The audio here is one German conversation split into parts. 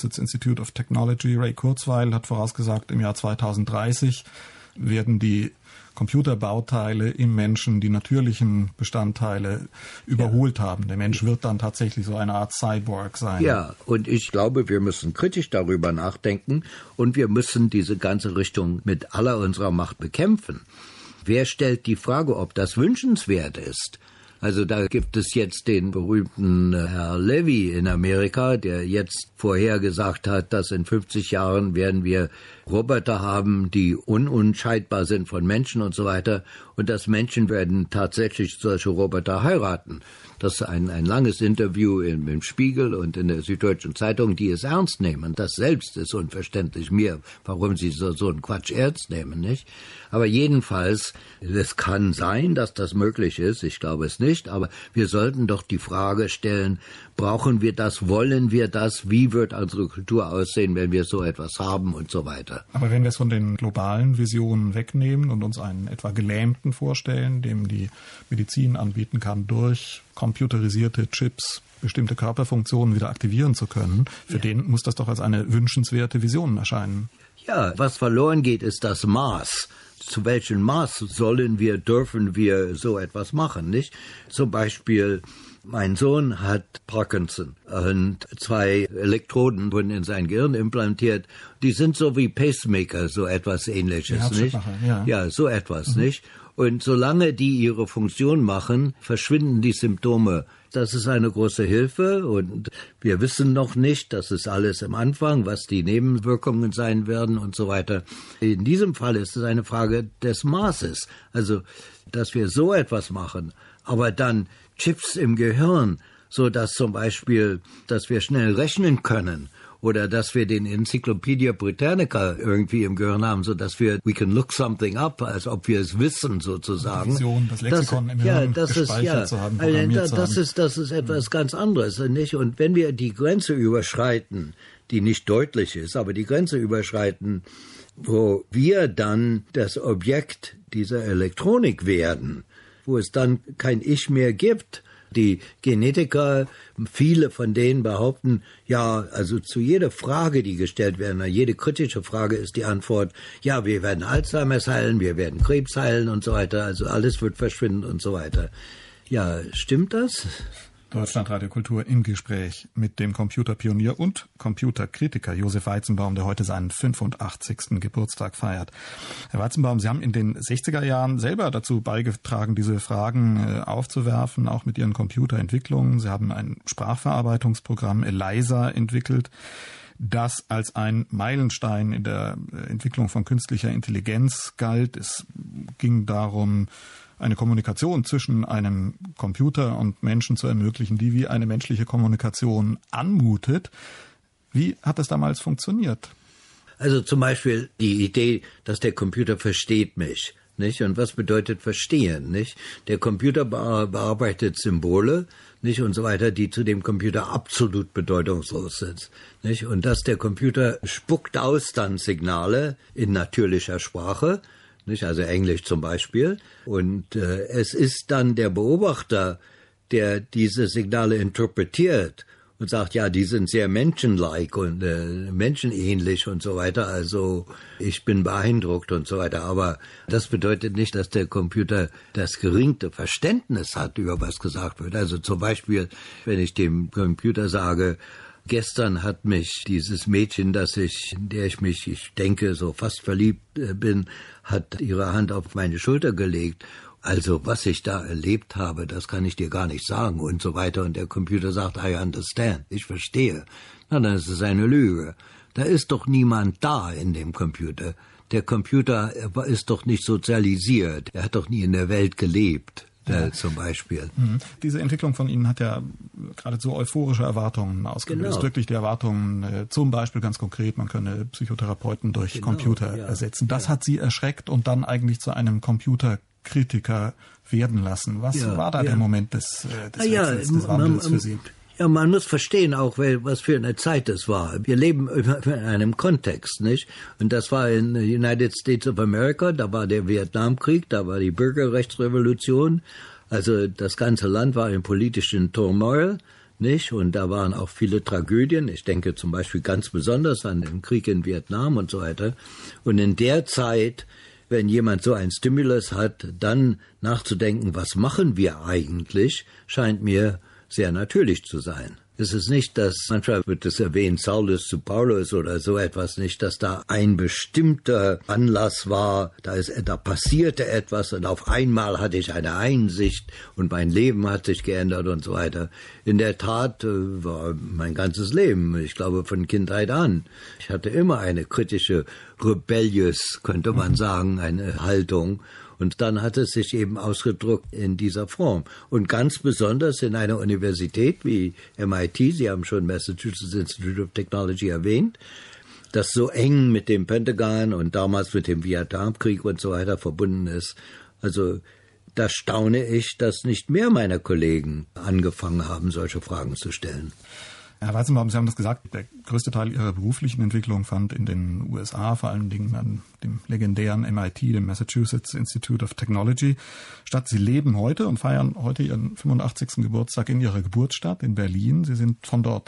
Institute of Technology, Ray Kurzweil, hat vorausgesagt, im Jahr 2030 werden die Computerbauteile im Menschen die natürlichen Bestandteile überholt haben. Der Mensch wird dann tatsächlich so eine Art Cyborg sein. Ja, und ich glaube, wir müssen kritisch darüber nachdenken und wir müssen diese ganze Richtung mit aller unserer Macht bekämpfen. Wer stellt die Frage, ob das wünschenswert ist? Also da gibt es jetzt den berühmten Herr Levy in Amerika, der jetzt vorhergesagt hat, dass in 50 Jahren werden wir Roboter haben, die ununterscheidbar sind von Menschen und so weiter. Und dass Menschen werden tatsächlich solche Roboter heiraten. Das ist ein langes Interview im Spiegel und in der Süddeutschen Zeitung, die es ernst nehmen. Das selbst ist unverständlich mir, warum sie so einen Quatsch ernst nehmen, nicht? Aber jedenfalls, es kann sein, dass das möglich ist. Ich glaube es nicht. Aber wir sollten doch die Frage stellen, brauchen wir das, wollen wir das, wie wird unsere Kultur aussehen, wenn wir so etwas haben und so weiter. Aber wenn wir es von den globalen Visionen wegnehmen und uns einen etwa Gelähmten vorstellen, dem die Medizin anbieten kann, durch computerisierte Chips bestimmte Körperfunktionen wieder aktivieren zu können, für den muss das doch als eine wünschenswerte Vision erscheinen. Ja, was verloren geht, ist das Maß. Zu welchem Maß dürfen wir so etwas machen, nicht? Zum Beispiel, mein Sohn hat Parkinson und 2 Elektroden wurden in sein Gehirn implantiert. Die sind so wie Pacemaker, so etwas Ähnliches, nicht? Ja, so etwas, nicht? Und solange die ihre Funktion machen, verschwinden die Symptome. Das ist eine große Hilfe und wir wissen noch nicht, das ist alles im Anfang, was die Nebenwirkungen sein werden und so weiter. In diesem Fall ist es eine Frage des Maßes, also dass wir so etwas machen, aber dann Chips im Gehirn, so dass zum Beispiel, dass wir schnell rechnen können oder dass wir den Encyclopedia Britannica irgendwie im Gehirn haben, so dass we can look something up, als ob wir es wissen sozusagen. Die Vision, das Lexikon im Hirn gespeichert zu haben, programmiert zu haben. Das ist etwas ganz anderes, nicht? Und wenn wir die Grenze überschreiten, die nicht deutlich ist, aber die Grenze überschreiten, wo wir dann das Objekt dieser Elektronik werden, wo es dann kein Ich mehr gibt. Die Genetiker, viele von denen behaupten, ja, also zu jeder Frage, die gestellt werden, jede kritische Frage ist die Antwort, ja, wir werden Alzheimer's heilen, wir werden Krebs heilen und so weiter, also alles wird verschwinden und so weiter. Ja, stimmt das? Deutschlandradio Kultur im Gespräch mit dem Computerpionier und Computerkritiker Josef Weizenbaum, der heute seinen 85. Geburtstag feiert. Herr Weizenbaum, Sie haben in den 60er Jahren selber dazu beigetragen, diese Fragen aufzuwerfen, auch mit Ihren Computerentwicklungen. Sie haben ein Sprachverarbeitungsprogramm ELIZA entwickelt, das als ein Meilenstein in der Entwicklung von künstlicher Intelligenz galt. Es ging darum, eine Kommunikation zwischen einem Computer und Menschen zu ermöglichen, die wie eine menschliche Kommunikation anmutet. Wie hat das damals funktioniert? Also zum Beispiel die Idee, dass der Computer versteht mich, nicht? Und was bedeutet verstehen, nicht? Der Computer bearbeitet Symbole, nicht? Und so weiter, die zu dem Computer absolut bedeutungslos sind, nicht? Und dass der Computer spuckt aus dann Signale in natürlicher Sprache, nicht? Also Englisch zum Beispiel. Und es ist dann der Beobachter, der diese Signale interpretiert und sagt, ja, die sind sehr menschenlike und menschenähnlich und so weiter. Also ich bin beeindruckt und so weiter. Aber das bedeutet nicht, dass der Computer das geringste Verständnis hat, über was gesagt wird. Also zum Beispiel, wenn ich dem Computer sage, gestern hat mich dieses Mädchen, in der ich denke, so fast verliebt bin, hat ihre Hand auf meine Schulter gelegt. Also was ich da erlebt habe, das kann ich dir gar nicht sagen und so weiter. Und der Computer sagt, I understand, ich verstehe. Na, dann ist es eine Lüge. Da ist doch niemand da in dem Computer. Der Computer ist doch nicht sozialisiert. Er hat doch nie in der Welt gelebt. Zum Beispiel. Diese Entwicklung von Ihnen hat ja geradezu euphorische Erwartungen ausgelöst. Genau. Wirklich die Erwartungen, zum Beispiel ganz konkret, man könne Psychotherapeuten durch Computer ersetzen. Das hat Sie erschreckt und dann eigentlich zu einem Computerkritiker werden lassen. Was war da der Moment des Wechsels, des Wandels für Sie? Ja, man muss verstehen auch, was für eine Zeit das war. Wir leben in einem Kontext, nicht? Und das war in den United States of America, da war der Vietnamkrieg, da war die Bürgerrechtsrevolution. Also das ganze Land war im politischen Turmoil, nicht? Und da waren auch viele Tragödien. Ich denke zum Beispiel ganz besonders an den Krieg in Vietnam und so weiter. Und in der Zeit, wenn jemand so einen Stimulus hat, dann nachzudenken, was machen wir eigentlich, scheint mir sehr natürlich zu sein. Es ist nicht, dass, manchmal wird es erwähnt, Saulus zu Paulus oder so etwas, nicht, dass da ein bestimmter Anlass war, da passierte etwas und auf einmal hatte ich eine Einsicht und mein Leben hat sich geändert und so weiter. In der Tat war mein ganzes Leben, ich glaube von Kindheit an. Ich hatte immer eine kritische, rebellious, könnte man sagen, eine Haltung. Und dann hat es sich eben ausgedrückt in dieser Form. Und ganz besonders in einer Universität wie MIT, Sie haben schon Massachusetts Institute of Technology erwähnt, das so eng mit dem Pentagon und damals mit dem Vietnamkrieg und so weiter verbunden ist. Also da staune ich, dass nicht mehr meiner Kollegen angefangen haben, solche Fragen zu stellen. Herr Weizenbaum, Sie haben das gesagt, der größte Teil Ihrer beruflichen Entwicklung fand in den USA, vor allen Dingen an dem legendären MIT, dem Massachusetts Institute of Technology, statt. Sie leben heute und feiern heute Ihren 85. Geburtstag in Ihrer Geburtsstadt in Berlin. Sie sind von dort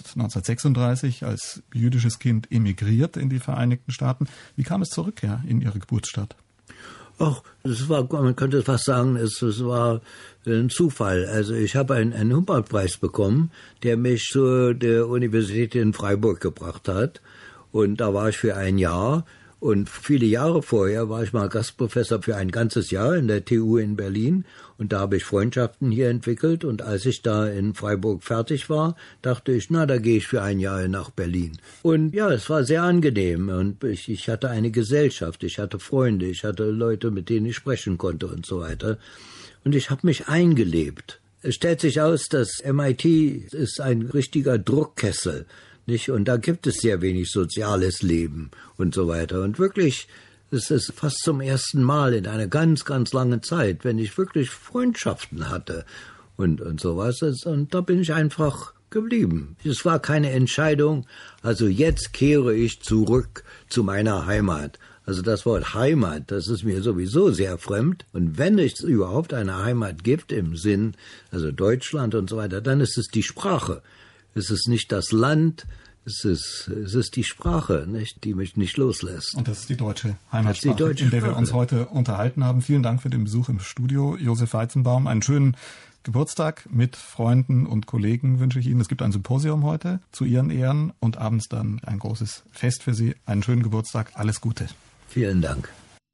1936 als jüdisches Kind emigriert in die Vereinigten Staaten. Wie kam es zur Rückkehr in Ihre Geburtsstadt? Ach, man könnte fast sagen, es war ein Zufall. Also ich habe einen Humboldt-Preis bekommen, der mich zu der Universität in Freiburg gebracht hat. Und da war ich für ein Jahr. Und viele Jahre vorher war ich mal Gastprofessor für ein ganzes Jahr in der TU in Berlin. Und da habe ich Freundschaften hier entwickelt. Und als ich da in Freiburg fertig war, dachte ich, da gehe ich für ein Jahr nach Berlin. Und ja, es war sehr angenehm. Und ich hatte eine Gesellschaft, ich hatte Freunde, ich hatte Leute, mit denen ich sprechen konnte und so weiter. Und ich habe mich eingelebt. Es stellt sich aus, dass MIT ist ein richtiger Druckkessel. Nicht? Und da gibt es sehr wenig soziales Leben und so weiter. Und wirklich, es ist fast zum ersten Mal in einer ganz, ganz langen Zeit, wenn ich wirklich Freundschaften hatte und sowas. Und da bin ich einfach geblieben. Es war keine Entscheidung, also jetzt kehre ich zurück zu meiner Heimat. Also das Wort Heimat, das ist mir sowieso sehr fremd. Und wenn es überhaupt eine Heimat gibt im Sinn, also Deutschland und so weiter, dann ist es die Sprache. Es ist nicht das Land, es ist die Sprache, nicht, die mich nicht loslässt. Und das ist die deutsche Heimatsprache, in der wir uns heute unterhalten haben. Vielen Dank für den Besuch im Studio, Josef Weizenbaum. Einen schönen Geburtstag mit Freunden und Kollegen wünsche ich Ihnen. Es gibt ein Symposium heute zu Ihren Ehren und abends dann ein großes Fest für Sie. Einen schönen Geburtstag, alles Gute. Vielen Dank.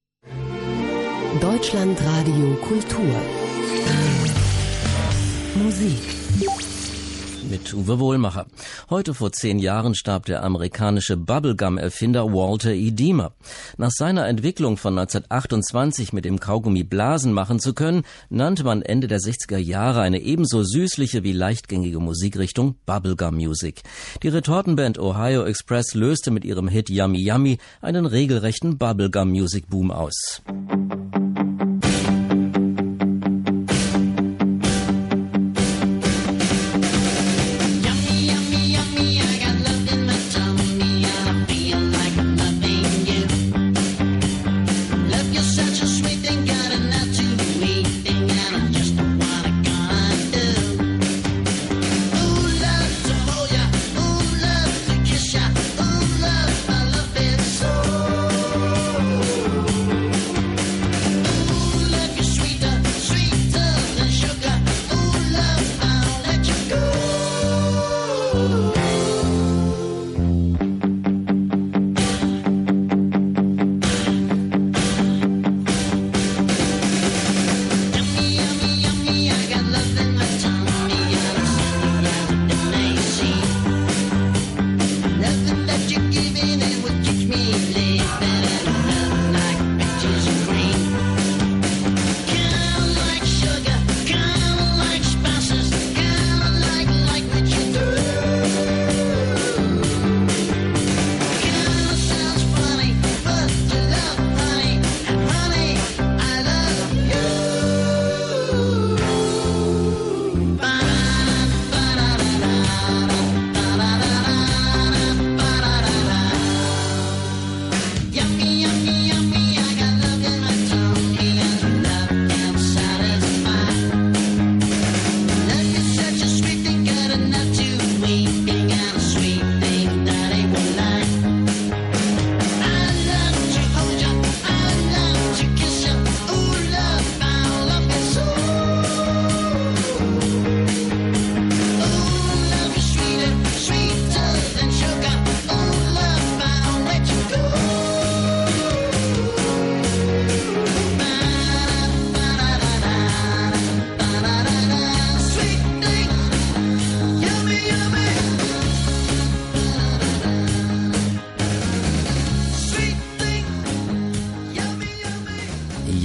Deutschlandradio Kultur. Musik. Mit Uwe Wohlmacher. Heute vor 10 Jahren starb der amerikanische Bubblegum-Erfinder Walter E. Deemer. Nach seiner Entwicklung von 1928 mit dem Kaugummi Blasen machen zu können, nannte man Ende der 60er Jahre eine ebenso süßliche wie leichtgängige Musikrichtung Bubblegum Music. Die Retortenband Ohio Express löste mit ihrem Hit Yummy Yummy einen regelrechten Bubblegum Music Boom aus.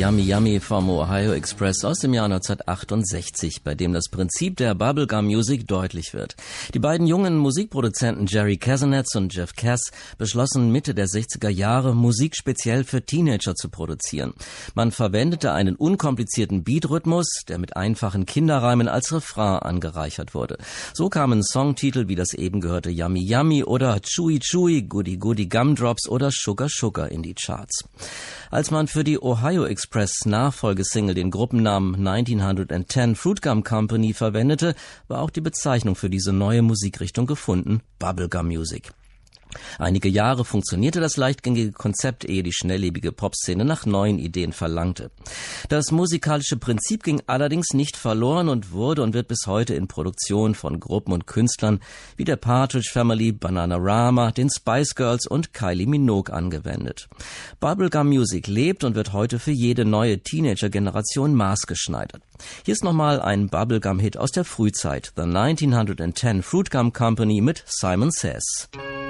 Yummy Yummy vom Ohio Express aus dem Jahr 1968, bei dem das Prinzip der Bubblegum Music deutlich wird. Die beiden jungen Musikproduzenten Jerry Kasanetz und Jeff Cass beschlossen Mitte der 60er Jahre, Musik speziell für Teenager zu produzieren. Man verwendete einen unkomplizierten Beatrhythmus, der mit einfachen Kinderreimen als Refrain angereichert wurde. So kamen Songtitel wie das eben gehörte Yummy Yummy oder Chewy Chewy, Goody Goody Gumdrops oder Sugar Sugar in die Charts. Als man für die Ohio Express Nachfolgesingle den Gruppennamen 1910 Fruit Gum Company verwendete, war auch die Bezeichnung für diese neue Musikrichtung gefunden: Bubblegum Music. Einige Jahre funktionierte das leichtgängige Konzept, ehe die schnelllebige Popszene nach neuen Ideen verlangte. Das musikalische Prinzip ging allerdings nicht verloren und wurde und wird bis heute in Produktionen von Gruppen und Künstlern wie der Partridge Family, Bananarama, den Spice Girls und Kylie Minogue angewendet. Bubblegum Music lebt und wird heute für jede neue Teenager-Generation maßgeschneidert. Hier ist nochmal ein Bubblegum-Hit aus der Frühzeit, The 1910 Fruit Gum Company mit Simon Says.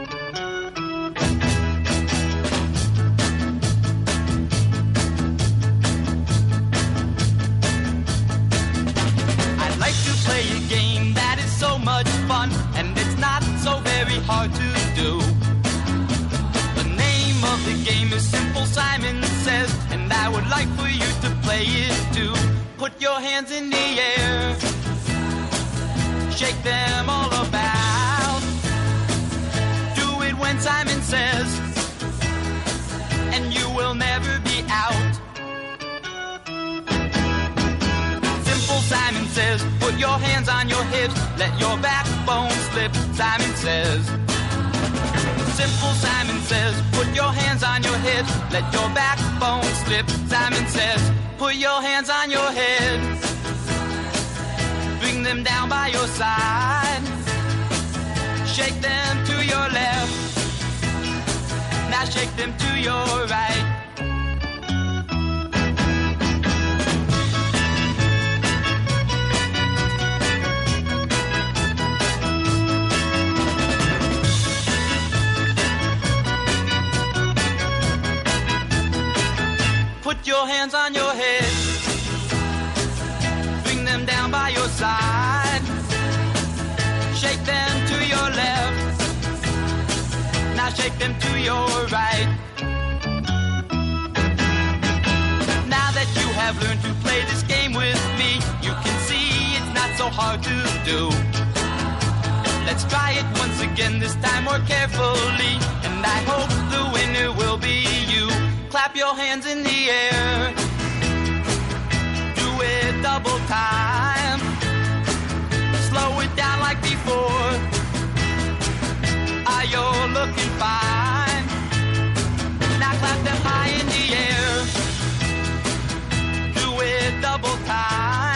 And it's not so very hard to do. The name of the game is Simple Simon Says, and I would like for you to play it too. Put your hands in the air, shake them all about. Do it when Simon says, and you will never be out. Simon Says, put your hands on your hips, let your backbone slip, Simon Says. Simple Simon Says, put your hands on your hips, let your backbone slip, Simon Says. Put your hands on your head, bring them down by your side, shake them to your left, now shake them to your right. Put your hands on your head, bring them down by your side, shake them to your left, now shake them to your right. Now that you have learned to play this game with me, you can see it's not so hard to do. Let's try it once again, this time more carefully, and I hope the winner will be you. Clap your hands in the air, do it double time, slow it down like before. Are you looking fine? Now clap them high in the air, do it double time.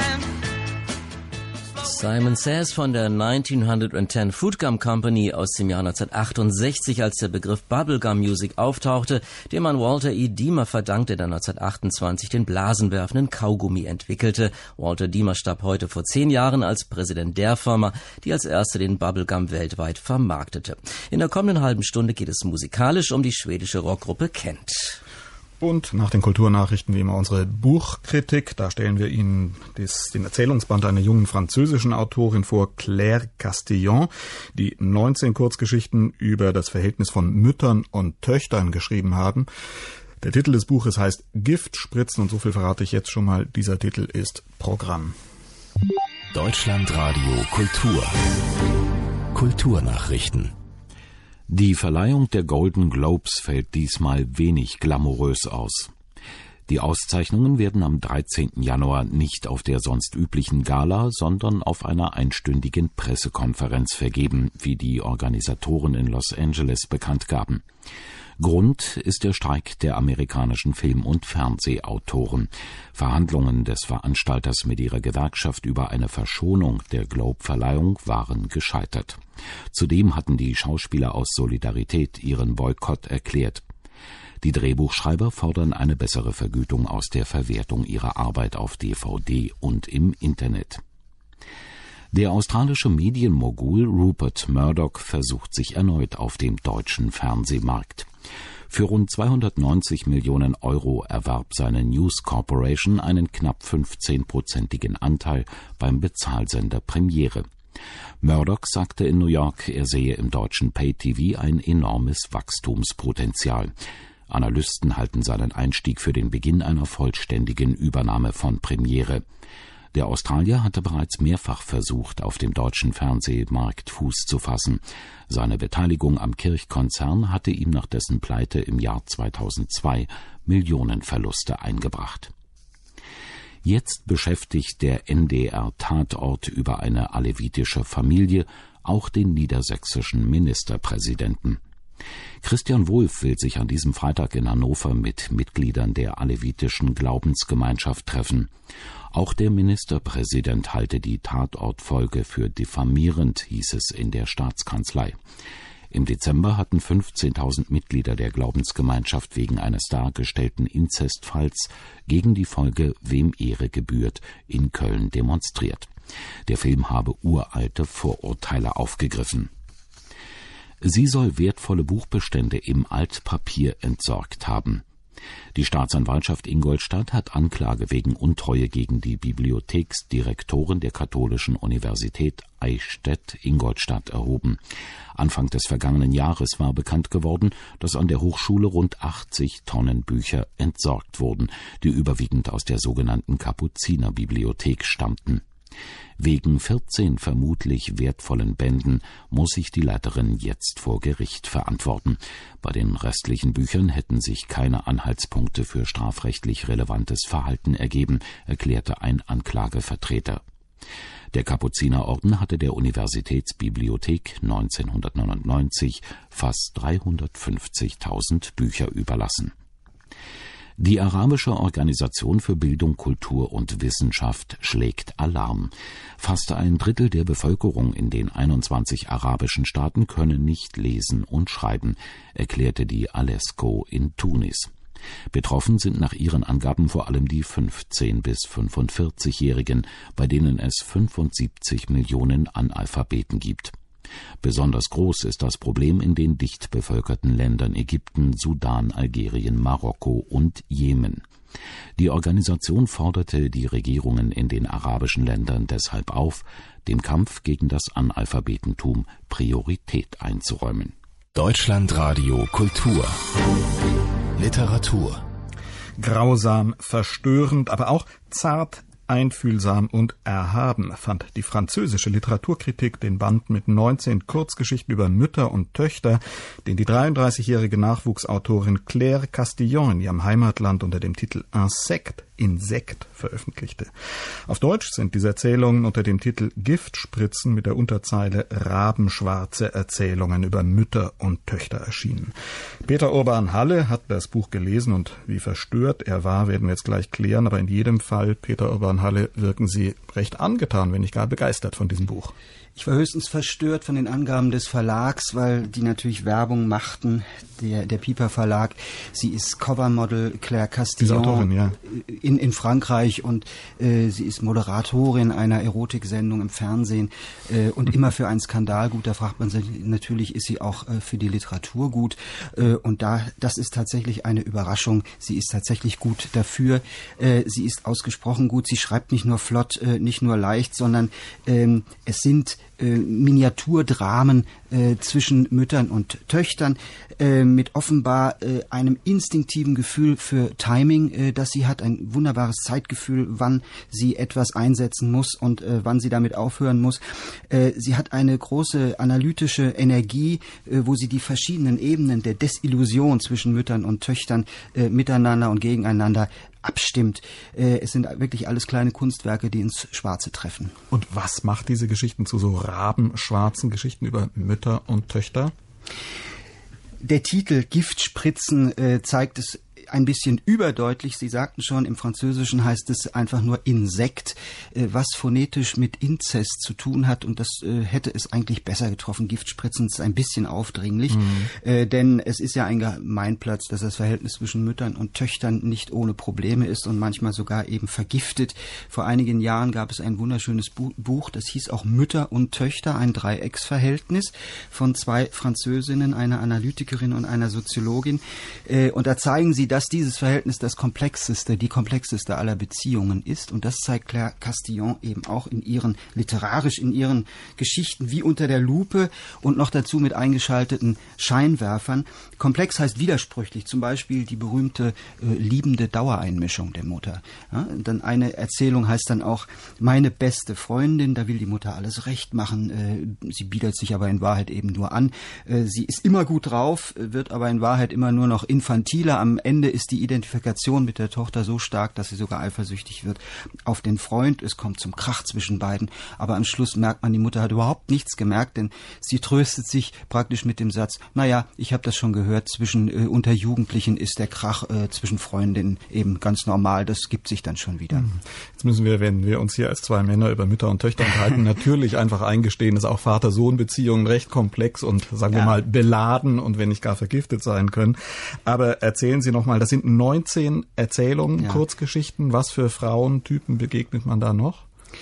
Simon Says von der 1910 Fruit Gum Company aus dem Jahr 1968, als der Begriff Bubblegum Music auftauchte, dem man Walter E. Deamer verdankte, der 1928 den blasenwerfenden Kaugummi entwickelte. Walter Deamer starb heute vor 10 Jahren als Präsident der Firma, die als erste den Bubblegum weltweit vermarktete. In der kommenden halben Stunde geht es musikalisch um die schwedische Rockgruppe Kent. Und nach den Kulturnachrichten wie immer unsere Buchkritik. Da stellen wir Ihnen den Erzählungsband einer jungen französischen Autorin vor, Claire Castillon, die 19 Kurzgeschichten über das Verhältnis von Müttern und Töchtern geschrieben haben. Der Titel des Buches heißt Giftspritzen und so viel verrate ich jetzt schon mal, dieser Titel ist Programm. Deutschlandradio Kultur. Kulturnachrichten. Die Verleihung der Golden Globes fällt diesmal wenig glamourös aus. Die Auszeichnungen werden am 13. Januar nicht auf der sonst üblichen Gala, sondern auf einer einstündigen Pressekonferenz vergeben, wie die Organisatoren in Los Angeles bekannt gaben. Grund ist der Streik der amerikanischen Film- und Fernsehautoren. Verhandlungen des Veranstalters mit ihrer Gewerkschaft über eine Verschonung der Globe-Verleihung waren gescheitert. Zudem hatten die Schauspieler aus Solidarität ihren Boykott erklärt. Die Drehbuchschreiber fordern eine bessere Vergütung aus der Verwertung ihrer Arbeit auf DVD und im Internet. Der australische Medienmogul Rupert Murdoch versucht sich erneut auf dem deutschen Fernsehmarkt. Für rund 290 Millionen Euro erwarb seine News Corporation einen knapp 15-prozentigen Anteil beim Bezahlsender Premiere. Murdoch sagte in New York, er sehe im deutschen Pay-TV ein enormes Wachstumspotenzial. Analysten halten seinen Einstieg für den Beginn einer vollständigen Übernahme von Premiere. Der Australier hatte bereits mehrfach versucht, auf dem deutschen Fernsehmarkt Fuß zu fassen. Seine Beteiligung am Kirch-Konzern hatte ihm nach dessen Pleite im Jahr 2002 Millionenverluste eingebracht. Jetzt beschäftigt der NDR-Tatort über eine alevitische Familie auch den niedersächsischen Ministerpräsidenten. Christian Wulff will sich an diesem Freitag in Hannover mit Mitgliedern der alevitischen Glaubensgemeinschaft treffen. Auch der Ministerpräsident halte die Tatortfolge für diffamierend, hieß es in der Staatskanzlei. Im Dezember hatten 15.000 Mitglieder der Glaubensgemeinschaft wegen eines dargestellten Inzestfalls gegen die Folge Wem Ehre gebührt in Köln demonstriert. Der Film habe uralte Vorurteile aufgegriffen. Sie soll wertvolle Buchbestände im Altpapier entsorgt haben. Die Staatsanwaltschaft Ingolstadt hat Anklage wegen Untreue gegen die Bibliotheksdirektorin der Katholischen Universität Eichstätt-Ingolstadt erhoben. Anfang des vergangenen Jahres war bekannt geworden, dass an der Hochschule rund 80 Tonnen Bücher entsorgt wurden, die überwiegend aus der sogenannten Kapuzinerbibliothek stammten. Wegen 14 vermutlich wertvollen Bänden muss sich die Leiterin jetzt vor Gericht verantworten. Bei den restlichen Büchern hätten sich keine Anhaltspunkte für strafrechtlich relevantes Verhalten ergeben, erklärte ein Anklagevertreter. Der Kapuzinerorden hatte der Universitätsbibliothek 1999 fast 350.000 Bücher überlassen. Die arabische Organisation für Bildung, Kultur und Wissenschaft schlägt Alarm. Fast ein Drittel der Bevölkerung in den 21 arabischen Staaten könne nicht lesen und schreiben, erklärte die Alesco in Tunis. Betroffen sind nach ihren Angaben vor allem die 15- bis 45-Jährigen, bei denen es 75 Millionen Analphabeten gibt. Besonders groß ist das Problem in den dicht bevölkerten Ländern Ägypten, Sudan, Algerien, Marokko und Jemen. Die Organisation forderte die Regierungen in den arabischen Ländern deshalb auf, dem Kampf gegen das Analphabetentum Priorität einzuräumen. Deutschlandradio Kultur. Literatur. Grausam, verstörend, aber auch zart, einfühlsam und erhaben fand die französische Literaturkritik den Band mit 19 Kurzgeschichten über Mütter und Töchter, den die 33-jährige Nachwuchsautorin Claire Castillon in ihrem Heimatland unter dem Titel Insekt veröffentlichte. Auf Deutsch sind diese Erzählungen unter dem Titel Giftspritzen mit der Unterzeile Rabenschwarze Erzählungen über Mütter und Töchter erschienen. Peter Urban Halle hat das Buch gelesen und wie verstört er war, werden wir jetzt gleich klären, aber in jedem Fall, Peter Urban Halle, wirken Sie recht angetan, wenn nicht gar begeistert von diesem Buch. Ich war höchstens verstört von den Angaben des Verlags, weil die natürlich Werbung machten, der Piper Verlag. Sie ist Covermodel Claire Castillon, Autorin, ja, in Frankreich und sie ist Moderatorin einer Erotiksendung im Fernsehen und immer für einen Skandal gut. Da fragt man sich, natürlich ist sie auch für die Literatur gut und das ist tatsächlich eine Überraschung. Sie ist tatsächlich gut dafür. Sie ist ausgesprochen gut. Sie schreibt nicht nur flott, nicht nur leicht, sondern es sind Miniaturdramen zwischen Müttern und Töchtern mit offenbar einem instinktiven Gefühl für Timing, das sie hat, ein wunderbares Zeitgefühl, wann sie etwas einsetzen muss und wann sie damit aufhören muss. Sie hat eine große analytische Energie, wo sie die verschiedenen Ebenen der Desillusion zwischen Müttern und Töchtern miteinander und gegeneinander abstimmt. Es sind wirklich alles kleine Kunstwerke, die ins Schwarze treffen. Und was macht diese Geschichten zu so rabenschwarzen Geschichten über Mütter und Töchter? Der Titel Giftspritzen zeigt es ein bisschen überdeutlich. Sie sagten schon, im Französischen heißt es einfach nur Insekt, was phonetisch mit Inzest zu tun hat, und das hätte es eigentlich besser getroffen. Giftspritzen ist ein bisschen aufdringlich, denn es ist ja ein Gemeinplatz, dass das Verhältnis zwischen Müttern und Töchtern nicht ohne Probleme ist und manchmal sogar eben vergiftet. Vor einigen Jahren gab es ein wunderschönes Buch, das hieß auch Mütter und Töchter, ein Dreiecksverhältnis von 2 Französinnen, einer Analytikerin und einer Soziologin. Und da zeigen sie, dass dieses Verhältnis die komplexeste aller Beziehungen ist. Und das zeigt Claire Castillon eben auch in ihren Geschichten wie unter der Lupe und noch dazu mit eingeschalteten Scheinwerfern. Komplex heißt widersprüchlich, zum Beispiel die berühmte liebende Dauereinmischung der Mutter. Ja, dann eine Erzählung heißt dann auch Meine beste Freundin, da will die Mutter alles recht machen, sie bietet sich aber in Wahrheit eben nur an. Sie ist immer gut drauf, wird aber in Wahrheit immer nur noch infantiler. Am Ende ist die Identifikation mit der Tochter so stark, dass sie sogar eifersüchtig wird auf den Freund. Es kommt zum Krach zwischen beiden, aber am Schluss merkt man, die Mutter hat überhaupt nichts gemerkt, denn sie tröstet sich praktisch mit dem Satz, naja, ich habe das schon gehört, unter Jugendlichen ist der Krach zwischen Freundinnen eben ganz normal, das gibt sich dann schon wieder. Jetzt müssen wir, wenn wir uns hier als 2 Männer über Mütter und Töchter unterhalten, natürlich einfach eingestehen, dass auch Vater-Sohn-Beziehungen recht komplex und, sagen wir mal, beladen und wenn nicht gar vergiftet sein können. Aber erzählen Sie nochmal, das sind 19 Erzählungen, Kurzgeschichten. Was für Frauentypen begegnet man da noch?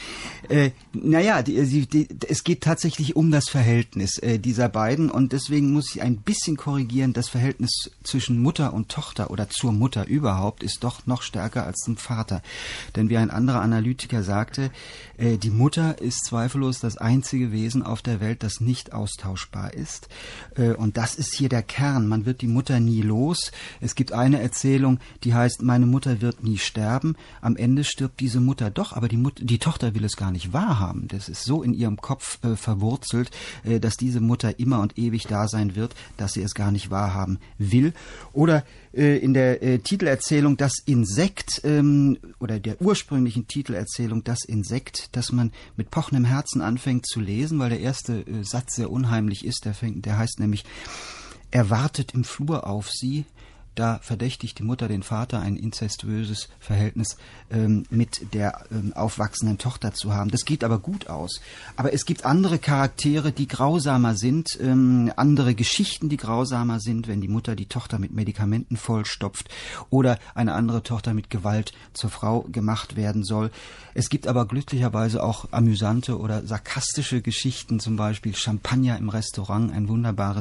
Es geht tatsächlich um das Verhältnis dieser beiden, und deswegen muss ich ein bisschen korrigieren, das Verhältnis zwischen Mutter und Tochter oder zur Mutter überhaupt ist doch noch stärker als zum Vater. Denn wie ein anderer Analytiker sagte, die Mutter ist zweifellos das einzige Wesen auf der Welt, das nicht austauschbar ist. Und das ist hier der Kern. Man wird die Mutter nie los. Es gibt eine Erzählung, die heißt, meine Mutter wird nie sterben. Am Ende stirbt diese Mutter doch, aber die Tochter will es gar nicht wahrhaben. Das ist so in ihrem Kopf verwurzelt, dass diese Mutter immer und ewig da sein wird, dass sie es gar nicht wahrhaben will. Oder in der Titelerzählung Das Insekt oder der ursprünglichen Titelerzählung Das Insekt, dass man mit pochendem Herzen anfängt zu lesen, weil der erste Satz sehr unheimlich ist. Der heißt nämlich, er wartet im Flur auf sie. Da verdächtigt die Mutter den Vater, ein inzestuöses Verhältnis mit der aufwachsenden Tochter zu haben. Das geht aber gut aus. Aber es gibt andere Charaktere, die grausamer sind, andere Geschichten, die grausamer sind, wenn die Mutter die Tochter mit Medikamenten vollstopft oder eine andere Tochter mit Gewalt zur Frau gemacht werden soll. Es gibt aber glücklicherweise auch amüsante oder sarkastische Geschichten, zum Beispiel Champagner im Restaurant, ein wunderbarer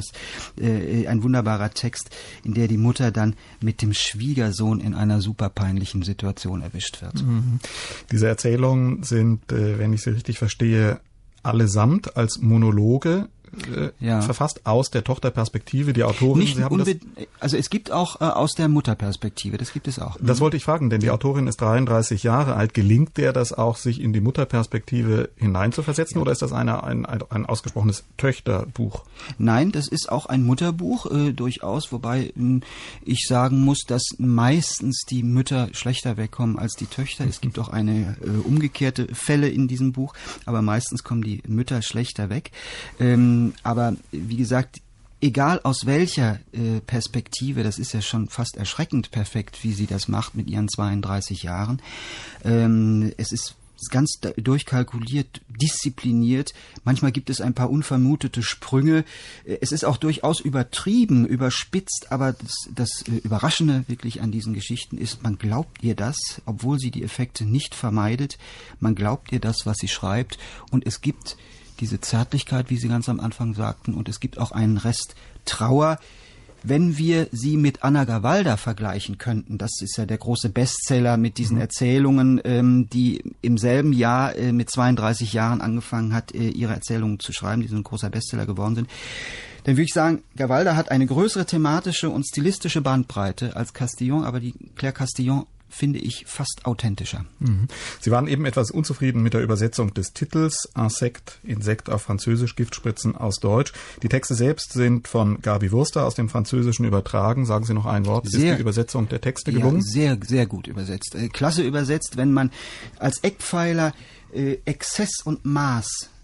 Text, in der die Mutter dann mit dem Schwiegersohn in einer super peinlichen Situation erwischt wird. Diese Erzählungen sind, wenn ich sie richtig verstehe, allesamt als Monologe verfasst aus der Tochterperspektive. Die Autorin, also es gibt auch aus der Mutterperspektive, das gibt es auch. Das wollte ich fragen, denn die Autorin ist 33 Jahre alt. Gelingt der das auch, sich in die Mutterperspektive hineinzuversetzen, oder ist das ein ausgesprochenes Töchterbuch? Nein, das ist auch ein Mutterbuch, durchaus, wobei ich sagen muss, dass meistens die Mütter schlechter wegkommen als die Töchter. Es gibt auch eine umgekehrte Fälle in diesem Buch, aber meistens kommen die Mütter schlechter weg. Aber wie gesagt, egal aus welcher Perspektive, das ist ja schon fast erschreckend perfekt, wie sie das macht mit ihren 32 Jahren. Es ist ganz durchkalkuliert, diszipliniert. Manchmal gibt es ein paar unvermutete Sprünge. Es ist auch durchaus übertrieben, überspitzt, aber das Überraschende wirklich an diesen Geschichten ist, man glaubt ihr das, obwohl sie die Effekte nicht vermeidet. Man glaubt ihr das, was sie schreibt, und es gibt diese Zärtlichkeit, wie Sie ganz am Anfang sagten, und es gibt auch einen Rest Trauer. Wenn wir sie mit Anna Gavalda vergleichen könnten, das ist ja der große Bestseller mit diesen Erzählungen, die im selben Jahr mit 32 Jahren angefangen hat, ihre Erzählungen zu schreiben, die so ein großer Bestseller geworden sind, dann würde ich sagen, Gavalda hat eine größere thematische und stilistische Bandbreite als Castillon, aber die Claire Castillon finde ich fast authentischer. Sie waren eben etwas unzufrieden mit der Übersetzung des Titels, Insekt auf Französisch, Giftspritzen aus Deutsch. Die Texte selbst sind von Gabi Wurster aus dem Französischen übertragen. Sagen Sie noch ein Wort. Ist die Übersetzung der Texte gelungen? Ja, sehr, sehr gut übersetzt. Klasse übersetzt, wenn man als Eckpfeiler Exzess und Maß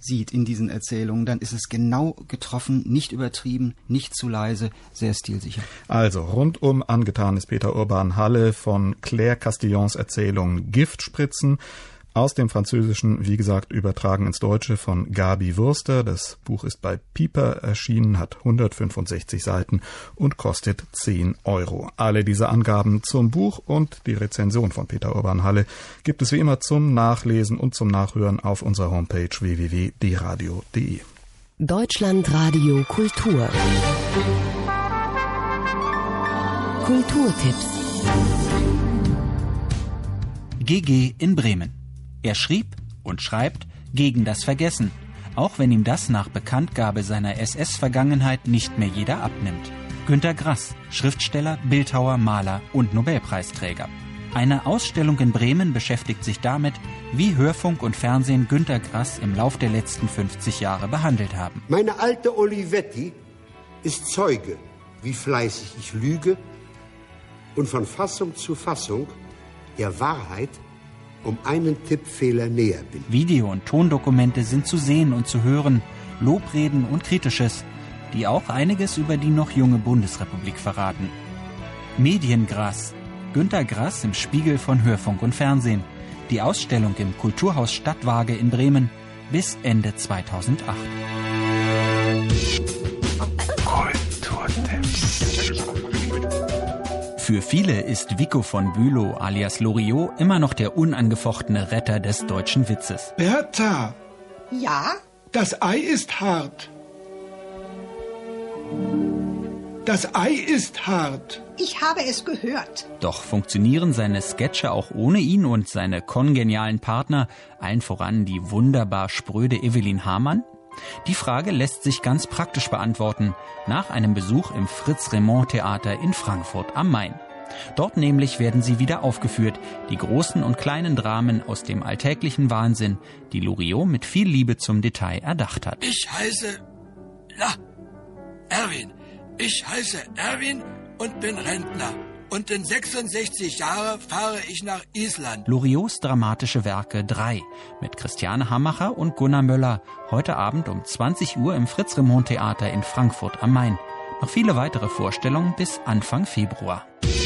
sieht in diesen Erzählungen, dann ist es genau getroffen, nicht übertrieben, nicht zu leise, sehr stilsicher. Also, rundum angetan ist Peter Urban Halle von Claire Castillons Erzählung Giftspritzen. Aus dem Französischen, wie gesagt, übertragen ins Deutsche von Gabi Wurster. Das Buch ist bei Piper erschienen, hat 165 Seiten und kostet 10 €. Alle diese Angaben zum Buch und die Rezension von Peter Urban Halle gibt es wie immer zum Nachlesen und zum Nachhören auf unserer Homepage www.dradio.de. Deutschlandradio Kultur. Kulturtipps. GG in Bremen. Er schrieb und schreibt gegen das Vergessen, auch wenn ihm das nach Bekanntgabe seiner SS-Vergangenheit nicht mehr jeder abnimmt. Günter Grass, Schriftsteller, Bildhauer, Maler und Nobelpreisträger. Eine Ausstellung in Bremen beschäftigt sich damit, wie Hörfunk und Fernsehen Günter Grass im Lauf der letzten 50 Jahre behandelt haben. Meine alte Olivetti ist Zeuge, wie fleißig ich lüge und von Fassung zu Fassung der Wahrheit um einen Tippfehler näher bin. Video- und Tondokumente sind zu sehen und zu hören, Lobreden und Kritisches, die auch einiges über die noch junge Bundesrepublik verraten. Mediengrass. Günter Grass im Spiegel von Hörfunk und Fernsehen. Die Ausstellung im Kulturhaus Stadtwaage in Bremen bis Ende 2008. Für viele ist Vico von Bülow alias Loriot immer noch der unangefochtene Retter des deutschen Witzes. Bertha! Ja? Das Ei ist hart. Das Ei ist hart. Ich habe es gehört. Doch funktionieren seine Sketche auch ohne ihn und seine kongenialen Partner, allen voran die wunderbar spröde Evelyn Hamann? Die Frage lässt sich ganz praktisch beantworten, nach einem Besuch im Fritz-Remond-Theater in Frankfurt am Main. Dort nämlich werden sie wieder aufgeführt, die großen und kleinen Dramen aus dem alltäglichen Wahnsinn, die Loriot mit viel Liebe zum Detail erdacht hat. Ich heiße Erwin. Ich heiße Erwin und bin Rentner. Und in 66 Jahren fahre ich nach Island. Loriots dramatische Werke 3 mit Christiane Hammacher und Gunnar Möller. Heute Abend um 20 Uhr im Fritz-Remond-Theater in Frankfurt am Main. Noch viele weitere Vorstellungen bis Anfang Februar.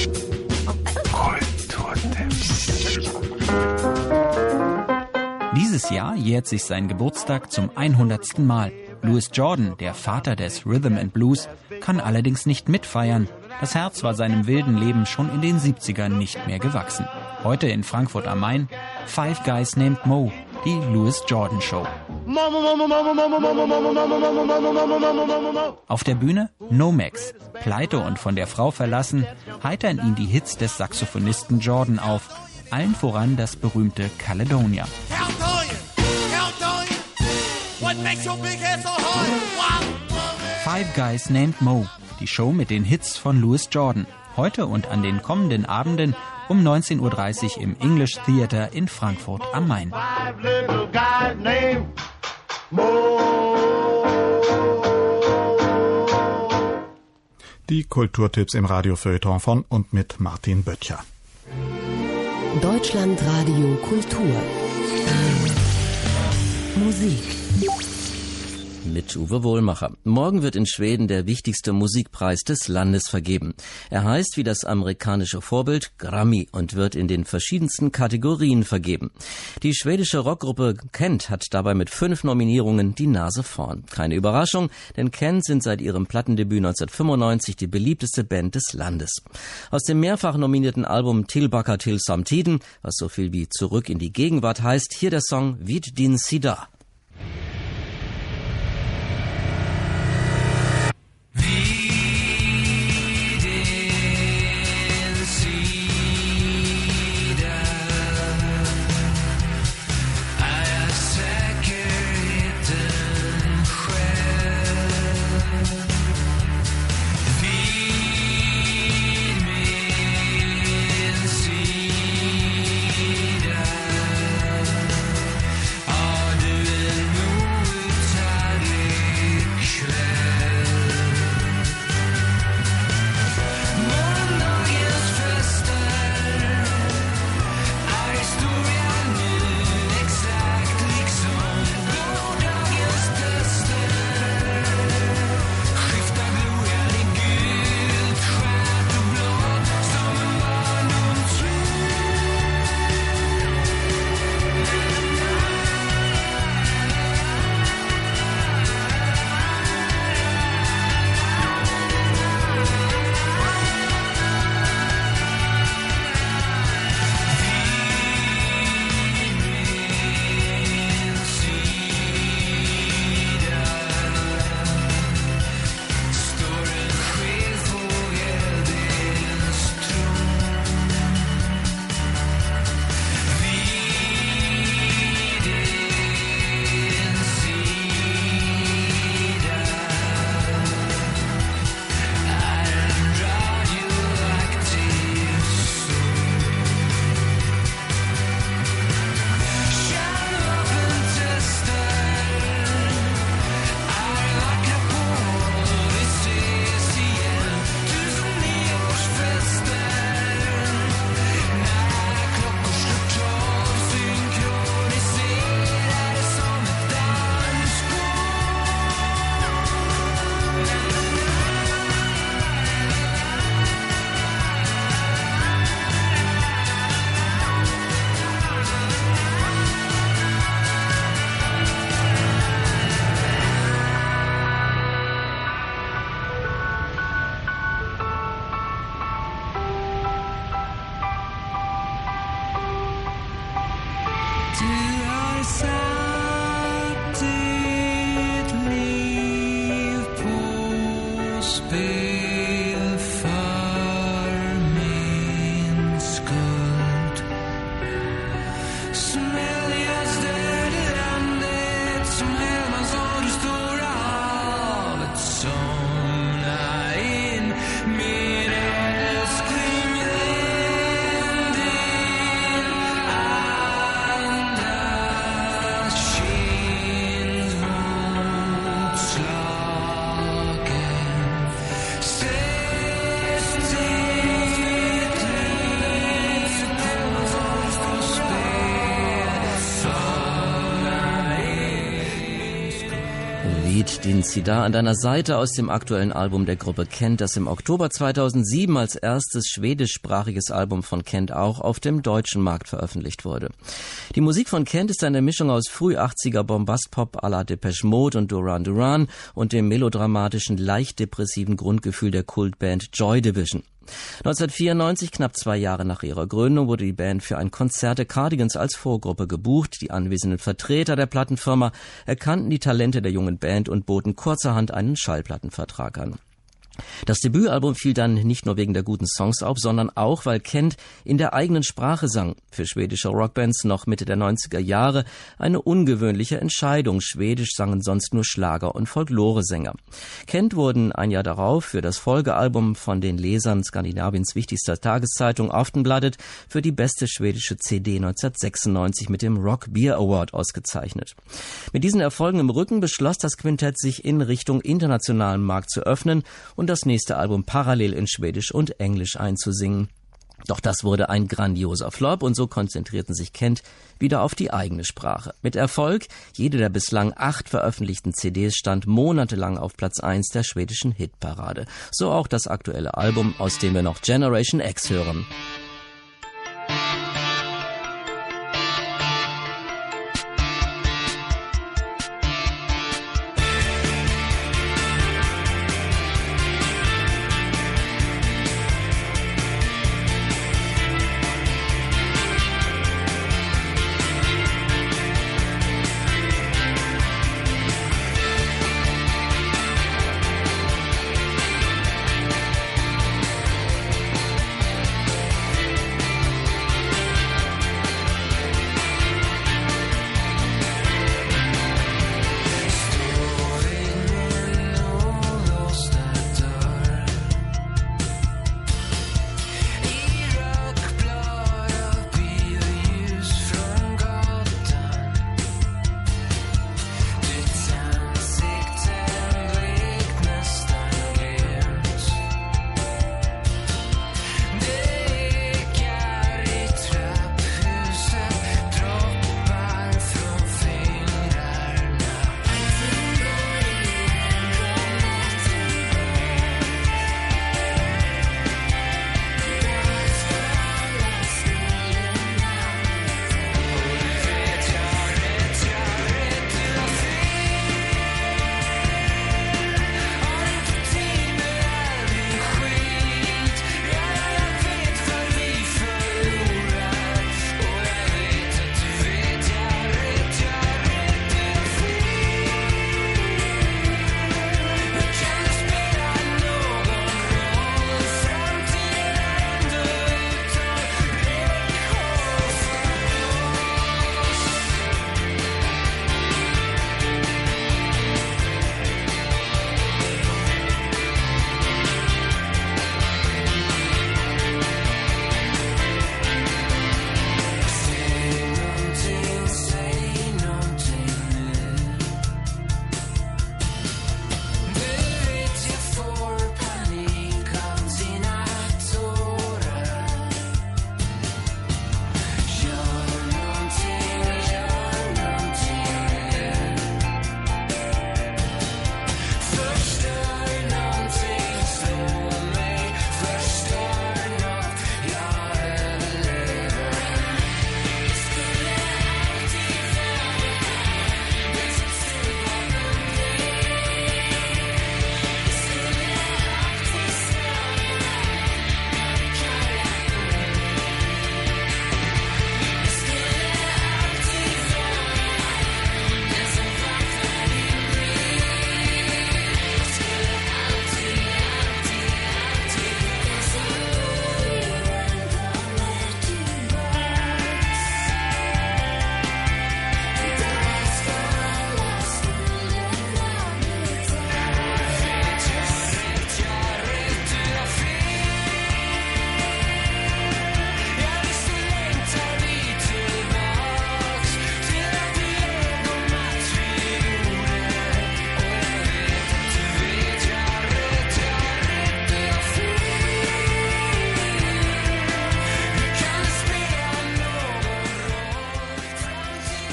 Dieses Jahr jährt sich sein Geburtstag zum 100. Mal. Louis Jordan, der Vater des Rhythm and Blues, kann allerdings nicht mitfeiern. Das Herz war seinem wilden Leben schon in den 70ern nicht mehr gewachsen. Heute in Frankfurt am Main Five Guys Named Mo, die Louis Jordan Show. Auf der Bühne Nomex, pleite und von der Frau verlassen, heitern ihn die Hits des Saxophonisten Jordan auf, allen voran das berühmte Caledonia. Five Guys Named Mo, die Show mit den Hits von Louis Jordan. Heute und an den kommenden Abenden um 19:30 Uhr im English Theater in Frankfurt am Main. Die Kulturtipps im Radiofeuilleton von und mit Martin Böttcher. Deutschlandradio Kultur. Musik. Mit Uwe Wohlmacher. Morgen wird in Schweden der wichtigste Musikpreis des Landes vergeben. Er heißt wie das amerikanische Vorbild Grammy und wird in den verschiedensten Kategorien vergeben. Die schwedische Rockgruppe Kent hat dabei mit 5 Nominierungen die Nase vorn. Keine Überraschung, denn Kent sind seit ihrem Plattendebüt 1995 die beliebteste Band des Landes. Aus dem mehrfach nominierten Album Tillbaka till samtiden, was so viel wie Zurück in die Gegenwart heißt, hier der Song Vid din sida. Har du en mor Den Sie da an deiner Seite aus dem aktuellen Album der Gruppe Kent, das im Oktober 2007 als erstes schwedischsprachiges Album von Kent auch auf dem deutschen Markt veröffentlicht wurde. Die Musik von Kent ist eine Mischung aus früh-80er Bombastpop à la Depeche Mode und Duran Duran und dem melodramatischen, leicht depressiven Grundgefühl der Kultband Joy Division. 1994, knapp 2 Jahre nach ihrer Gründung, wurde die Band für ein Konzert der Cardigans als Vorgruppe gebucht. Die anwesenden Vertreter der Plattenfirma erkannten die Talente der jungen Band und boten kurzerhand einen Schallplattenvertrag an. Das Debütalbum fiel dann nicht nur wegen der guten Songs auf, sondern auch, weil Kent in der eigenen Sprache sang. Für schwedische Rockbands noch Mitte der 90er Jahre eine ungewöhnliche Entscheidung. Schwedisch sangen sonst nur Schlager- und Folkloresänger. Kent wurden ein Jahr darauf für das Folgealbum von den Lesern Skandinaviens wichtigster Tageszeitung Aftonbladet für die beste schwedische CD 1996 mit dem Rock Beer Award ausgezeichnet. Mit diesen Erfolgen im Rücken beschloss das Quintett, sich in Richtung internationalen Markt zu öffnen und das nächste Album parallel in Schwedisch und Englisch einzusingen. Doch das wurde ein grandioser Flop und so konzentrierten sich Kent wieder auf die eigene Sprache. Mit Erfolg, jede der bislang 8 veröffentlichten CDs stand monatelang auf Platz 1 der schwedischen Hitparade. So auch das aktuelle Album, aus dem wir noch Generation X hören.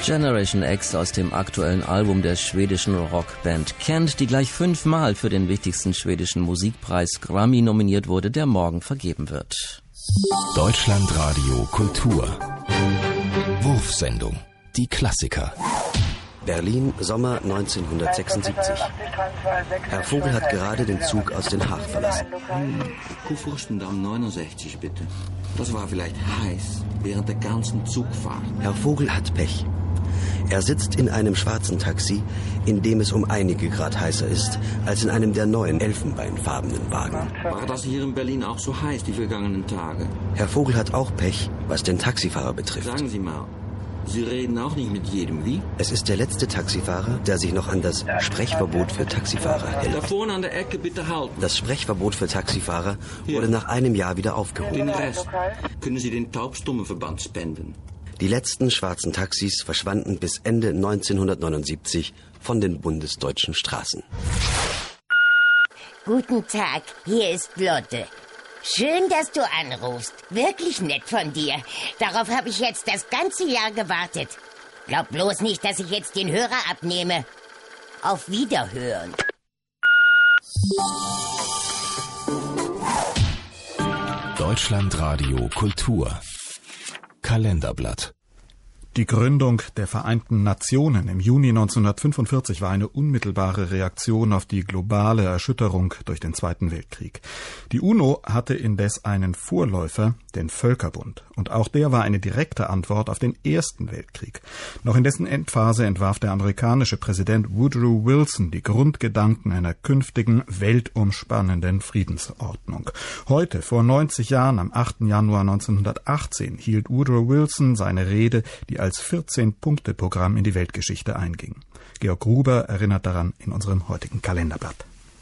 Generation X aus dem aktuellen Album der schwedischen Rockband Kent, die gleich 5-mal für den wichtigsten schwedischen Musikpreis Grammy nominiert wurde, der morgen vergeben wird. Deutschlandradio Kultur. Wurfsendung. Die Klassiker. Berlin, Sommer 1976. Herr Vogel hat gerade den Zug aus Den Haag verlassen. Kurfürstendamm 69, bitte. Das war vielleicht heiß während der ganzen Zugfahrt. Herr Vogel hat Pech. Er sitzt in einem schwarzen Taxi, in dem es um einige Grad heißer ist, als in einem der neuen elfenbeinfarbenen Wagen. War das hier in Berlin auch so heiß die vergangenen Tage? Herr Vogel hat auch Pech, was den Taxifahrer betrifft. Sagen Sie mal, Sie reden auch nicht mit jedem, wie? Es ist der letzte Taxifahrer, der sich noch an das Sprechverbot für Taxifahrer hält. Da vorne an der Ecke bitte halten. Das Sprechverbot für Taxifahrer wurde nach einem Jahr wieder aufgehoben. Den Rest können Sie den Taubstummenverband spenden. Die letzten schwarzen Taxis verschwanden bis Ende 1979 von den bundesdeutschen Straßen. Guten Tag, hier ist Lotte. Schön, dass du anrufst. Wirklich nett von dir. Darauf habe ich jetzt das ganze Jahr gewartet. Glaub bloß nicht, dass ich jetzt den Hörer abnehme. Auf Wiederhören. Deutschlandradio Kultur. Kalenderblatt. Die Gründung der Vereinten Nationen im Juni 1945 war eine unmittelbare Reaktion auf die globale Erschütterung durch den Zweiten Weltkrieg. Die UNO hatte indes einen Vorläufer, den Völkerbund, und auch der war eine direkte Antwort auf den Ersten Weltkrieg. Noch in dessen Endphase entwarf der amerikanische Präsident Woodrow Wilson die Grundgedanken einer künftigen, weltumspannenden Friedensordnung. Heute, vor 90 Jahren, am 8. Januar 1918, hielt Woodrow Wilson seine Rede, die als 14-Punkte-Programm in die Weltgeschichte einging. Georg Gruber erinnert daran in unserem heutigen Kalenderblatt.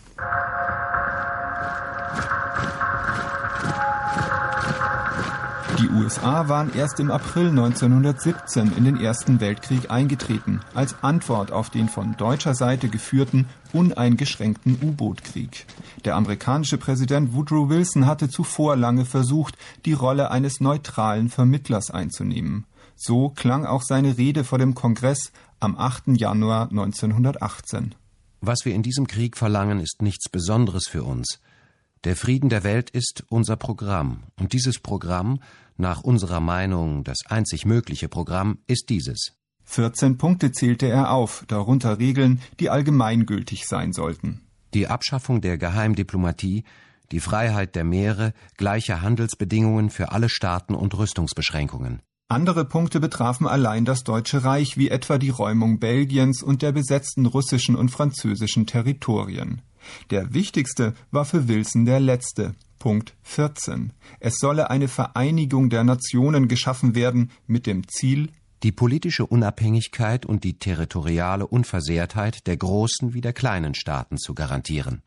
Die USA waren erst im April 1917 in den Ersten Weltkrieg eingetreten, als Antwort auf den von deutscher Seite geführten, uneingeschränkten U-Boot-Krieg. Der amerikanische Präsident Woodrow Wilson hatte zuvor lange versucht, die Rolle eines neutralen Vermittlers einzunehmen. So klang auch seine Rede vor dem Kongress am 8. Januar 1918. Was wir in diesem Krieg verlangen, ist nichts Besonderes für uns. Der Frieden der Welt ist unser Programm. Und dieses Programm, nach unserer Meinung das einzig mögliche Programm, ist dieses. 14 Punkte zählte er auf, darunter Regeln, die allgemeingültig sein sollten. Die Abschaffung der Geheimdiplomatie, die Freiheit der Meere, gleiche Handelsbedingungen für alle Staaten und Rüstungsbeschränkungen. Andere Punkte betrafen allein das Deutsche Reich, wie etwa die Räumung Belgiens und der besetzten russischen und französischen Territorien. Der wichtigste war für Wilson der letzte, Punkt 14. Es solle eine Vereinigung der Nationen geschaffen werden mit dem Ziel, die politische Unabhängigkeit und die territoriale Unversehrtheit der großen wie der kleinen Staaten zu garantieren.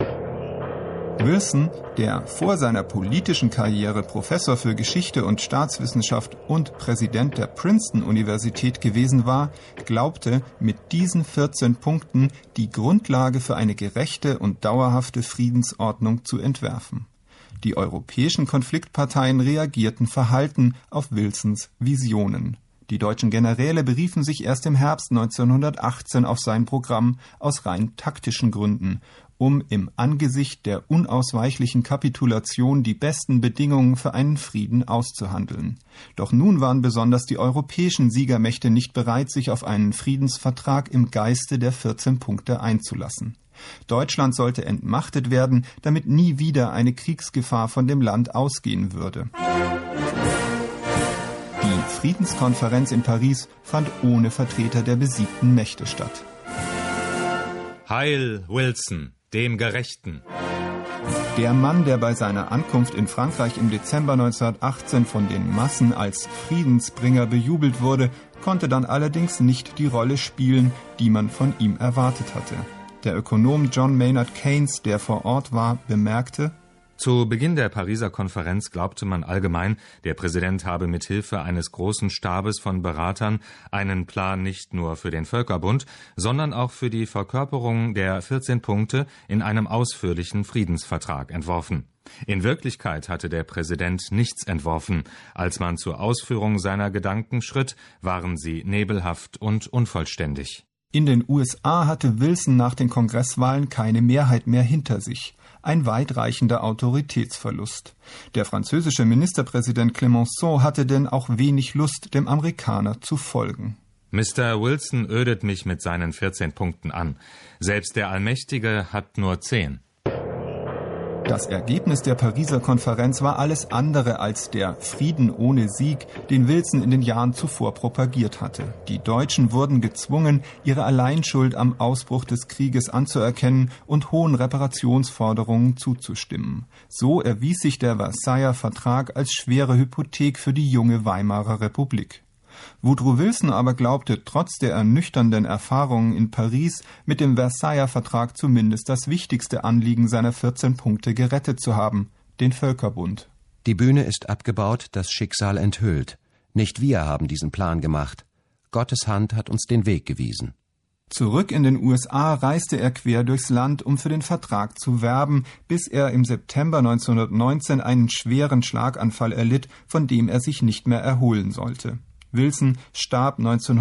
Wilson, der vor seiner politischen Karriere Professor für Geschichte und Staatswissenschaft und Präsident der Princeton-Universität gewesen war, glaubte, mit diesen 14 Punkten die Grundlage für eine gerechte und dauerhafte Friedensordnung zu entwerfen. Die europäischen Konfliktparteien reagierten verhalten auf Wilsons Visionen. Die deutschen Generäle beriefen sich erst im Herbst 1918 auf sein Programm aus rein taktischen Gründen, um im Angesicht der unausweichlichen Kapitulation die besten Bedingungen für einen Frieden auszuhandeln. Doch nun waren besonders die europäischen Siegermächte nicht bereit, sich auf einen Friedensvertrag im Geiste der 14 Punkte einzulassen. Deutschland sollte entmachtet werden, damit nie wieder eine Kriegsgefahr von dem Land ausgehen würde. Die Friedenskonferenz in Paris fand ohne Vertreter der besiegten Mächte statt. Heil Wilson, dem Gerechten! Der Mann, der bei seiner Ankunft in Frankreich im Dezember 1918 von den Massen als Friedensbringer bejubelt wurde, konnte dann allerdings nicht die Rolle spielen, die man von ihm erwartet hatte. Der Ökonom John Maynard Keynes, der vor Ort war, bemerkte: Zu Beginn der Pariser Konferenz glaubte man allgemein, der Präsident habe mit Hilfe eines großen Stabes von Beratern einen Plan nicht nur für den Völkerbund, sondern auch für die Verkörperung der 14 Punkte in einem ausführlichen Friedensvertrag entworfen. In Wirklichkeit hatte der Präsident nichts entworfen. Als man zur Ausführung seiner Gedanken schritt, waren sie nebelhaft und unvollständig. In den USA hatte Wilson nach den Kongresswahlen keine Mehrheit mehr hinter sich. Ein weitreichender Autoritätsverlust. Der französische Ministerpräsident Clemenceau hatte denn auch wenig Lust, dem Amerikaner zu folgen. Mr. Wilson ödet mich mit seinen 14 Punkten an. Selbst der Allmächtige hat nur 10. Das Ergebnis der Pariser Konferenz war alles andere als der Frieden ohne Sieg, den Wilson in den Jahren zuvor propagiert hatte. Die Deutschen wurden gezwungen, ihre Alleinschuld am Ausbruch des Krieges anzuerkennen und hohen Reparationsforderungen zuzustimmen. So erwies sich der Versailler Vertrag als schwere Hypothek für die junge Weimarer Republik. Woodrow Wilson aber glaubte, trotz der ernüchternden Erfahrungen in Paris mit dem Versailler Vertrag zumindest das wichtigste Anliegen seiner 14 Punkte gerettet zu haben, den Völkerbund. Die Bühne ist abgebaut, das Schicksal enthüllt. Nicht wir haben diesen Plan gemacht. Gottes Hand hat uns den Weg gewiesen. Zurück in den USA reiste er quer durchs Land, um für den Vertrag zu werben, bis er im September 1919 einen schweren Schlaganfall erlitt, von dem er sich nicht mehr erholen sollte. Wilson starb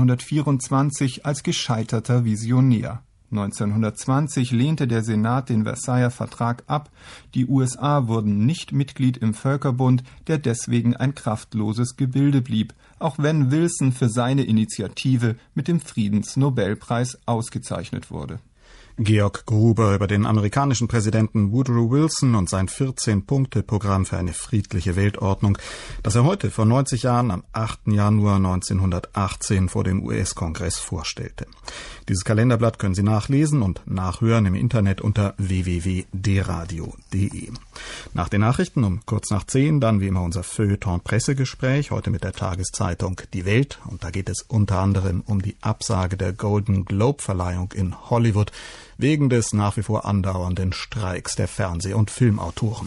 1924 als gescheiterter Visionär. 1920 lehnte der Senat den Versailler Vertrag ab. Die USA wurden nicht Mitglied im Völkerbund, der deswegen ein kraftloses Gebilde blieb, auch wenn Wilson für seine Initiative mit dem Friedensnobelpreis ausgezeichnet wurde. Georg Gruber über den amerikanischen Präsidenten Woodrow Wilson und sein 14-Punkte-Programm für eine friedliche Weltordnung, das er heute vor 90 Jahren am 8. Januar 1918 vor dem US-Kongress vorstellte. Dieses Kalenderblatt können Sie nachlesen und nachhören im Internet unter www.dradio.de. Nach den Nachrichten um kurz nach 10 dann wie immer unser Feuilleton-Pressegespräch, heute mit der Tageszeitung Die Welt. Und da geht es unter anderem um die Absage der Golden Globe-Verleihung in Hollywood wegen des nach wie vor andauernden Streiks der Fernseh- und Filmautoren.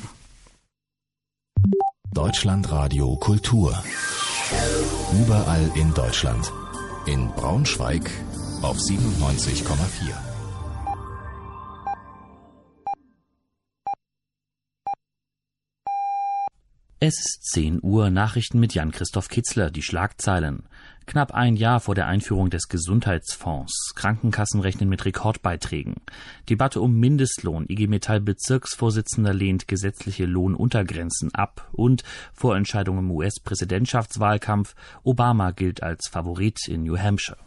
Deutschlandradio Kultur. Überall in Deutschland. In Braunschweig auf 97,4. Es ist 10 Uhr, Nachrichten mit Jan-Christoph Kitzler, die Schlagzeilen. Knapp ein Jahr vor der Einführung des Gesundheitsfonds. Krankenkassen rechnen mit Rekordbeiträgen. Debatte um Mindestlohn. IG Metall Bezirksvorsitzender lehnt gesetzliche Lohnuntergrenzen ab. Und Vorentscheidung im US-Präsidentschaftswahlkampf. Obama gilt als Favorit in New Hampshire.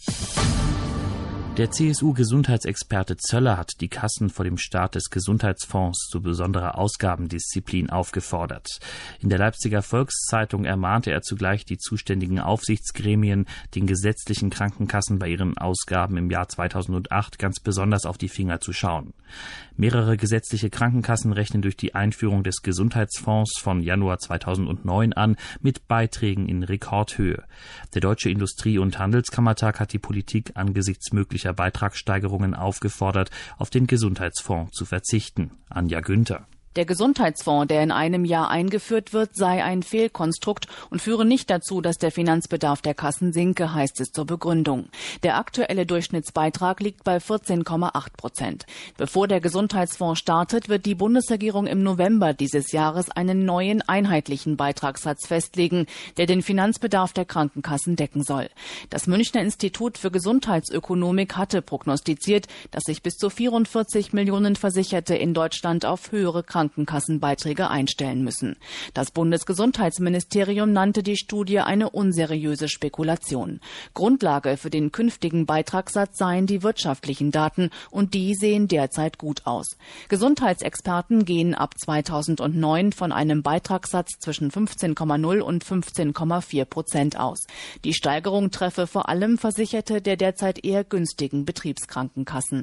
Der CSU-Gesundheitsexperte Zöller hat die Kassen vor dem Start des Gesundheitsfonds zu besonderer Ausgabendisziplin aufgefordert. In der Leipziger Volkszeitung ermahnte er zugleich die zuständigen Aufsichtsgremien, den gesetzlichen Krankenkassen bei ihren Ausgaben im Jahr 2008 ganz besonders auf die Finger zu schauen. Mehrere gesetzliche Krankenkassen rechnen durch die Einführung des Gesundheitsfonds von Januar 2009 an mit Beiträgen in Rekordhöhe. Der Deutsche Industrie- und Handelskammertag hat die Politik angesichts möglicher Beitragssteigerungen aufgefordert, auf den Gesundheitsfonds zu verzichten. Anja Günther. Der Gesundheitsfonds, der in einem Jahr eingeführt wird, sei ein Fehlkonstrukt und führe nicht dazu, dass der Finanzbedarf der Kassen sinke, heißt es zur Begründung. Der aktuelle Durchschnittsbeitrag liegt bei 14,8%. Bevor der Gesundheitsfonds startet, wird die Bundesregierung im November dieses Jahres einen neuen einheitlichen Beitragssatz festlegen, der den Finanzbedarf der Krankenkassen decken soll. Das Münchner Institut für Gesundheitsökonomik hatte prognostiziert, dass sich bis zu 44 Millionen Versicherte in Deutschland auf höhere Krankenkassenbeiträge einstellen müssen. Das Bundesgesundheitsministerium nannte die Studie eine unseriöse Spekulation. Grundlage für den künftigen Beitragssatz seien die wirtschaftlichen Daten und die sehen derzeit gut aus. Gesundheitsexperten gehen ab 2009 von einem Beitragssatz zwischen 15,0 und 15,4% aus. Die Steigerung treffe vor allem Versicherte der derzeit eher günstigen Betriebskrankenkassen.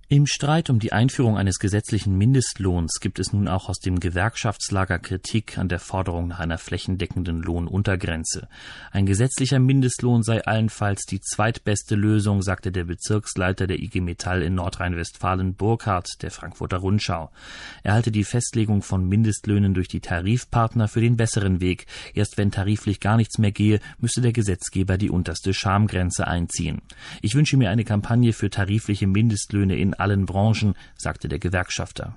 Im Streit um die Einführung eines gesetzlichen Mindestlohns gibt es nun auch aus dem Gewerkschaftslager Kritik an der Forderung nach einer flächendeckenden Lohnuntergrenze. Ein gesetzlicher Mindestlohn sei allenfalls die zweitbeste Lösung, sagte der Bezirksleiter der IG Metall in Nordrhein-Westfalen Burkhardt der Frankfurter Rundschau. Er halte die Festlegung von Mindestlöhnen durch die Tarifpartner für den besseren Weg. Erst wenn tariflich gar nichts mehr gehe, müsse der Gesetzgeber die unterste Schamgrenze einziehen. Ich wünsche mir eine Kampagne für tarifliche Mindestlöhne in allen Branchen, sagte der Gewerkschafter.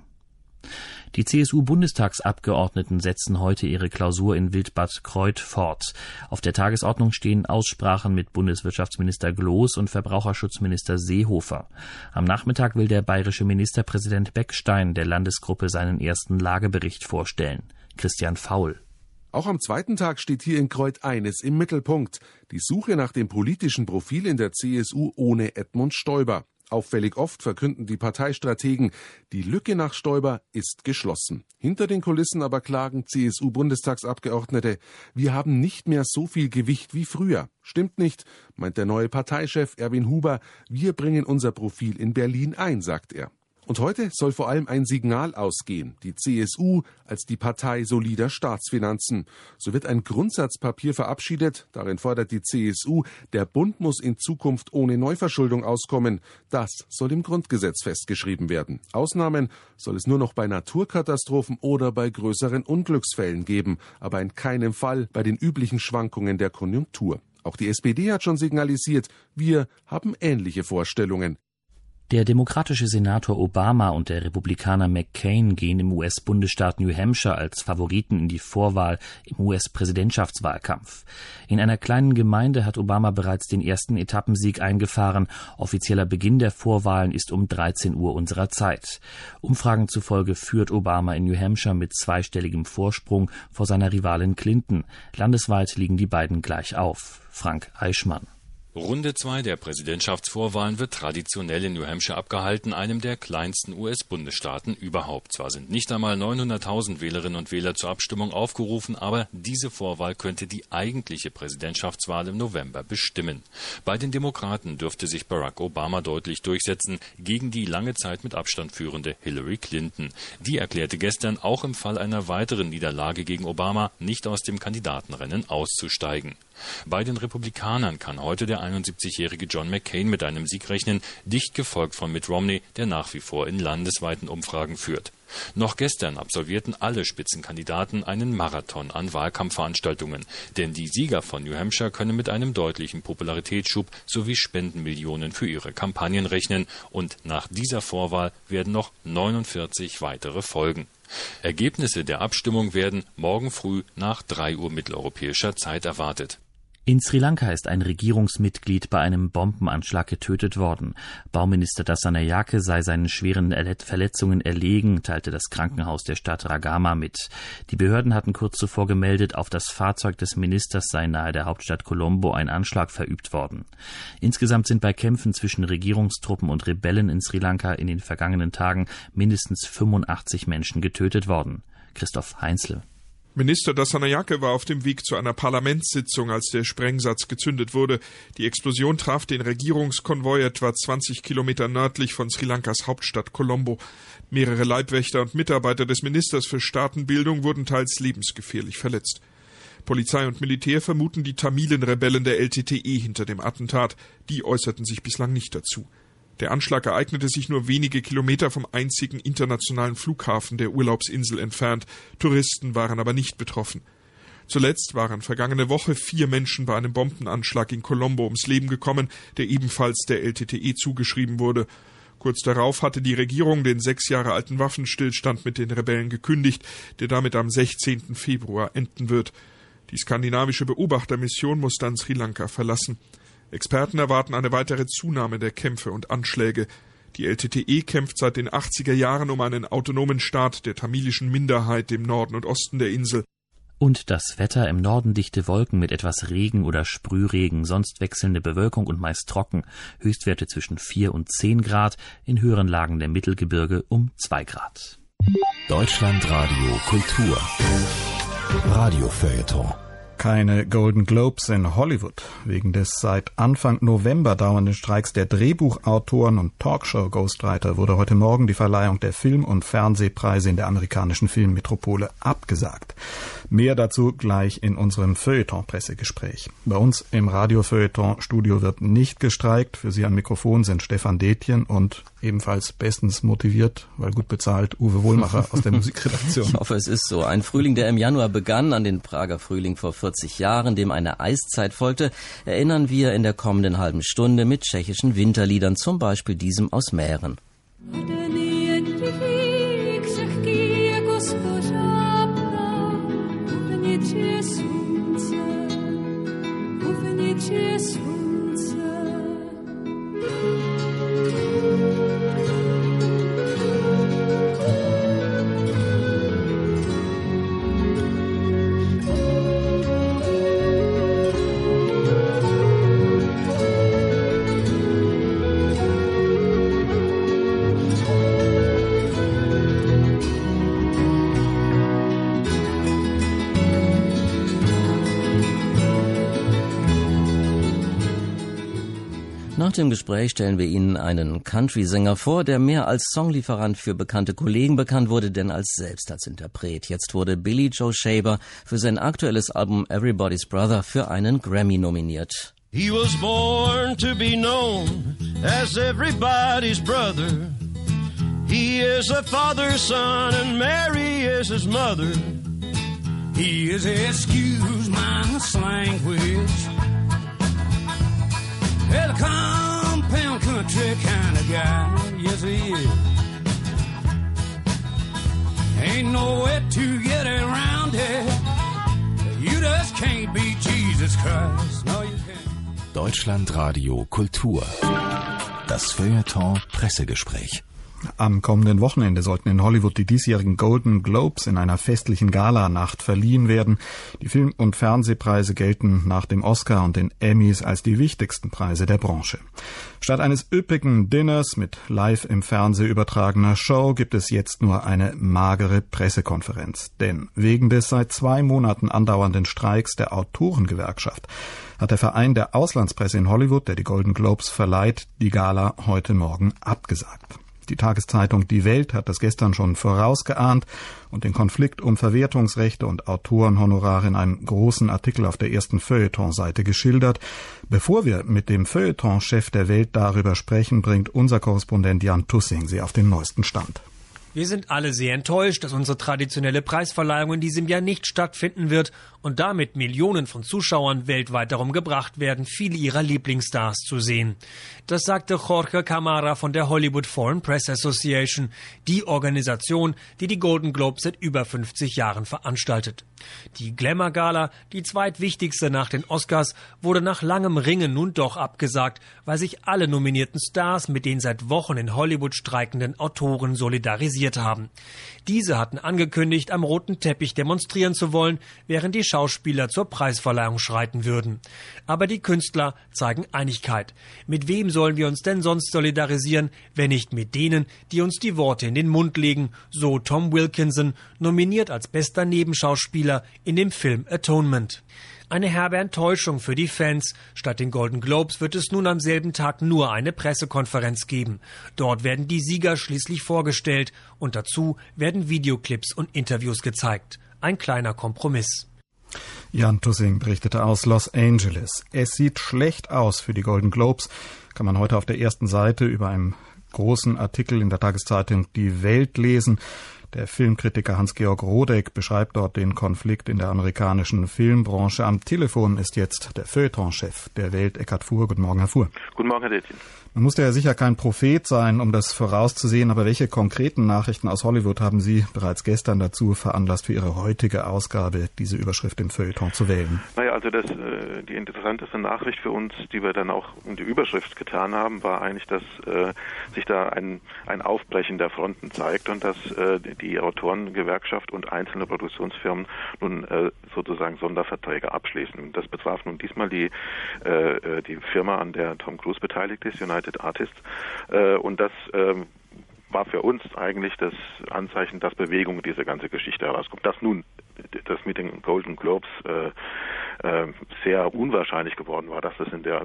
Die CSU-Bundestagsabgeordneten setzen heute ihre Klausur in Wildbad Kreuth fort. Auf der Tagesordnung stehen Aussprachen mit Bundeswirtschaftsminister Gloß und Verbraucherschutzminister Seehofer. Am Nachmittag will der bayerische Ministerpräsident Beckstein der Landesgruppe seinen ersten Lagebericht vorstellen. Christian Faul. Auch am zweiten Tag steht hier in Kreuth eines im Mittelpunkt: die Suche nach dem politischen Profil in der CSU ohne Edmund Stoiber. Auffällig oft verkünden die Parteistrategen, die Lücke nach Stoiber ist geschlossen. Hinter den Kulissen aber klagen CSU-Bundestagsabgeordnete, wir haben nicht mehr so viel Gewicht wie früher. Stimmt nicht, meint der neue Parteichef Erwin Huber, wir bringen unser Profil in Berlin ein, sagt er. Und heute soll vor allem ein Signal ausgehen, die CSU als die Partei solider Staatsfinanzen. So wird ein Grundsatzpapier verabschiedet, darin fordert die CSU, der Bund muss in Zukunft ohne Neuverschuldung auskommen. Das soll im Grundgesetz festgeschrieben werden. Ausnahmen soll es nur noch bei Naturkatastrophen oder bei größeren Unglücksfällen geben, aber in keinem Fall bei den üblichen Schwankungen der Konjunktur. Auch die SPD hat schon signalisiert, wir haben ähnliche Vorstellungen. Der demokratische Senator Obama und der Republikaner McCain gehen im US-Bundesstaat New Hampshire als Favoriten in die Vorwahl im US-Präsidentschaftswahlkampf. In einer kleinen Gemeinde hat Obama bereits den ersten Etappensieg eingefahren. Offizieller Beginn der Vorwahlen ist um 13 Uhr unserer Zeit. Umfragen zufolge führt Obama in New Hampshire mit zweistelligem Vorsprung vor seiner Rivalin Clinton. Landesweit liegen die beiden gleich auf. Frank Eichmann. Runde 2 der Präsidentschaftsvorwahlen wird traditionell in New Hampshire abgehalten, einem der kleinsten US-Bundesstaaten überhaupt. Zwar sind nicht einmal 900.000 Wählerinnen und Wähler zur Abstimmung aufgerufen, aber diese Vorwahl könnte die eigentliche Präsidentschaftswahl im November bestimmen. Bei den Demokraten dürfte sich Barack Obama deutlich durchsetzen gegen die lange Zeit mit Abstand führende Hillary Clinton. Die erklärte gestern, auch im Fall einer weiteren Niederlage gegen Obama nicht aus dem Kandidatenrennen auszusteigen. Bei den Republikanern kann heute der 71-jährige John McCain mit einem Sieg rechnen, dicht gefolgt von Mitt Romney, der nach wie vor in landesweiten Umfragen führt. Noch gestern absolvierten alle Spitzenkandidaten einen Marathon an Wahlkampfveranstaltungen, denn die Sieger von New Hampshire können mit einem deutlichen Popularitätsschub sowie Spendenmillionen für ihre Kampagnen rechnen, und nach dieser Vorwahl werden noch 49 weitere folgen. Ergebnisse der Abstimmung werden morgen früh nach 3 Uhr mitteleuropäischer Zeit erwartet. In Sri Lanka ist ein Regierungsmitglied bei einem Bombenanschlag getötet worden. Bauminister Dasanayake sei seinen schweren Verletzungen erlegen, teilte das Krankenhaus der Stadt Ragama mit. Die Behörden hatten kurz zuvor gemeldet, auf das Fahrzeug des Ministers sei nahe der Hauptstadt Colombo ein Anschlag verübt worden. Insgesamt sind bei Kämpfen zwischen Regierungstruppen und Rebellen in Sri Lanka in den vergangenen Tagen mindestens 85 Menschen getötet worden. Christoph Heinzle. Minister Dasanayake war auf dem Weg zu einer Parlamentssitzung, als der Sprengsatz gezündet wurde. Die Explosion traf den Regierungskonvoi etwa 20 Kilometer nördlich von Sri Lankas Hauptstadt Colombo. Mehrere Leibwächter und Mitarbeiter des Ministers für Staatenbildung wurden teils lebensgefährlich verletzt. Polizei und Militär vermuten die Tamilen-Rebellen der LTTE hinter dem Attentat. Die äußerten sich bislang nicht dazu. Der Anschlag ereignete sich nur wenige Kilometer vom einzigen internationalen Flughafen der Urlaubsinsel entfernt. Touristen waren aber nicht betroffen. Zuletzt waren vergangene Woche 4 Menschen bei einem Bombenanschlag in Colombo ums Leben gekommen, der ebenfalls der LTTE zugeschrieben wurde. Kurz darauf hatte die Regierung den 6 Jahre alten Waffenstillstand mit den Rebellen gekündigt, der damit am 16. Februar enden wird. Die skandinavische Beobachtermission muss dann Sri Lanka verlassen. Experten erwarten eine weitere Zunahme der Kämpfe und Anschläge. Die LTTE kämpft seit den 80er Jahren um einen autonomen Staat der tamilischen Minderheit im Norden und Osten der Insel. Und das Wetter: im Norden dichte Wolken mit etwas Regen oder Sprühregen, sonst wechselnde Bewölkung und meist trocken. Höchstwerte zwischen 4 und 10 Grad, in höheren Lagen der Mittelgebirge um 2 Grad. Deutschlandradio Kultur Radiofeuilleton. keine Golden Globes in Hollywood. Wegen des seit Anfang November dauernden Streiks der Drehbuchautoren und Talkshow-Ghostwriter wurde heute Morgen die Verleihung der Film- und Fernsehpreise in der amerikanischen Filmmetropole abgesagt. Mehr dazu gleich in unserem Feuilleton-Pressegespräch. Bei uns im Radio-Feuilleton-Studio wird nicht gestreikt. Für Sie am Mikrofon sind Stefan Detjen und ebenfalls bestens motiviert, weil gut bezahlt, Uwe Wohlmacher aus der Musikredaktion. Ich hoffe, es ist so. Ein Frühling, der im Januar begann, an den Prager Frühling vor 40 Jahren, dem eine Eiszeit folgte, erinnern wir in der kommenden halben Stunde mit tschechischen Winterliedern, zum Beispiel diesem aus Mähren. Nach dem Gespräch stellen wir Ihnen einen Country-Sänger vor, der mehr als Songlieferant für bekannte Kollegen bekannt wurde, denn selbst als Interpret. Jetzt wurde Billy Joe Shaver für sein aktuelles Album Everybody's Brother für einen Grammy nominiert. He was born to be known as everybody's brother. He is a father's son and Mary is his mother. He is, excuse my language, a compound country kind of guy, yes he is. Ain't no way to get around it. You just can't beat Jesus Christ. No, you can't. Deutschlandradio Kultur. Das Feuilleton Pressegespräch. Am kommenden Wochenende sollten in Hollywood die diesjährigen Golden Globes in einer festlichen Galanacht verliehen werden. Die Film- und Fernsehpreise gelten nach dem Oscar und den Emmys als die wichtigsten Preise der Branche. Statt eines üppigen Dinners mit live im Fernsehen übertragener Show gibt es jetzt nur eine magere Pressekonferenz. Denn wegen des seit 2 Monaten andauernden Streiks der Autorengewerkschaft hat der Verein der Auslandspresse in Hollywood, der die Golden Globes verleiht, die Gala heute Morgen abgesagt. Die Tageszeitung Die Welt hat das gestern schon vorausgeahnt und den Konflikt um Verwertungsrechte und Autorenhonorare in einem großen Artikel auf der ersten Feuilleton-Seite geschildert. Bevor wir mit dem Feuilleton-Chef der Welt darüber sprechen, bringt unser Korrespondent Jan Tussing Sie auf den neuesten Stand. Wir sind alle sehr enttäuscht, dass unsere traditionelle Preisverleihung in diesem Jahr nicht stattfinden wird und damit Millionen von Zuschauern weltweit darum gebracht werden, viele ihrer Lieblingsstars zu sehen. Das sagte Jorge Camara von der Hollywood Foreign Press Association, die Organisation, die die Golden Globes seit über 50 Jahren veranstaltet. Die Glamour-Gala, die zweitwichtigste nach den Oscars, wurde nach langem Ringen nun doch abgesagt, weil sich alle nominierten Stars mit den seit Wochen in Hollywood streikenden Autoren solidarisiert haben. Diese hatten angekündigt, am roten Teppich demonstrieren zu wollen, während die Schauspieler zur Preisverleihung schreiten würden. Aber die Künstler zeigen Einigkeit. Mit wem sollen wir uns denn sonst solidarisieren, wenn nicht mit denen, die uns die Worte in den Mund legen, so Tom Wilkinson, nominiert als bester Nebenschauspieler in dem Film Atonement. Eine herbe Enttäuschung für die Fans. Statt den Golden Globes wird es nun am selben Tag nur eine Pressekonferenz geben. Dort werden die Sieger schließlich vorgestellt und dazu werden Videoclips und Interviews gezeigt. Ein kleiner Kompromiss. Jan Tussing berichtete aus Los Angeles. Es sieht schlecht aus für die Golden Globes, kann man heute auf der ersten Seite über einen großen Artikel in der Tageszeitung Die Welt lesen. Der Filmkritiker Hans-Georg Rodeck beschreibt dort den Konflikt in der amerikanischen Filmbranche. Am Telefon ist jetzt der Feuilleton-Chef der Welt, Eckhard Fuhr. Guten Morgen, Herr Fuhr. Guten Morgen, Herr Detjen. Man musste ja sicher kein Prophet sein, um das vorauszusehen, aber welche konkreten Nachrichten aus Hollywood haben Sie bereits gestern dazu veranlasst, für Ihre heutige Ausgabe diese Überschrift im Feuilleton zu wählen? Naja, also die interessanteste Nachricht für uns, die wir dann auch in die Überschrift getan haben, war eigentlich, dass sich da ein Aufbrechen der Fronten zeigt und dass die Autorengewerkschaft und einzelne Produktionsfirmen nun sozusagen Sonderverträge abschließen. Und das betraf nun diesmal die Firma, an der Tom Cruise beteiligt ist, United Artists, und das war für uns eigentlich das Anzeichen, dass Bewegung in diese ganze Geschichte herauskommt. Dass nun das mit den Golden Globes sehr unwahrscheinlich geworden war, dass das in der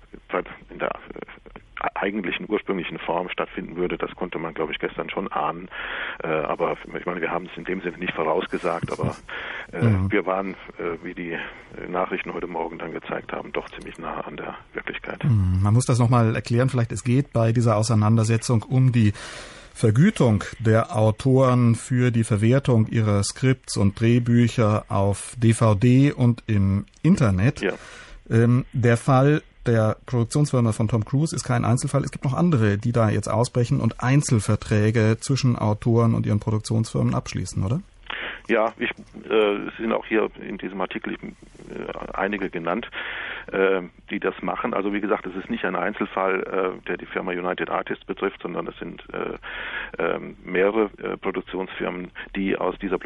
eigentlichen ursprünglichen Form stattfinden würde. Das konnte man, glaube ich, gestern schon ahnen. Aber ich meine, wir haben es in dem Sinne nicht vorausgesagt, aber wir waren, wie die Nachrichten heute Morgen dann gezeigt haben, doch ziemlich nah an der Wirklichkeit. Man muss das nochmal erklären. Vielleicht, es geht bei dieser Auseinandersetzung um die Vergütung der Autoren für die Verwertung ihrer Skripts und Drehbücher auf DVD und im Internet. Ja. Der Fall der Produktionsfirma von Tom Cruise ist kein Einzelfall. Es gibt noch andere, die da jetzt ausbrechen und Einzelverträge zwischen Autoren und ihren Produktionsfirmen abschließen, oder? Ja, es sind auch hier in diesem Artikel einige genannt, die das machen. Also wie gesagt, es ist nicht ein Einzelfall, der die Firma United Artists betrifft, sondern es sind mehrere Produktionsfirmen, die aus dieser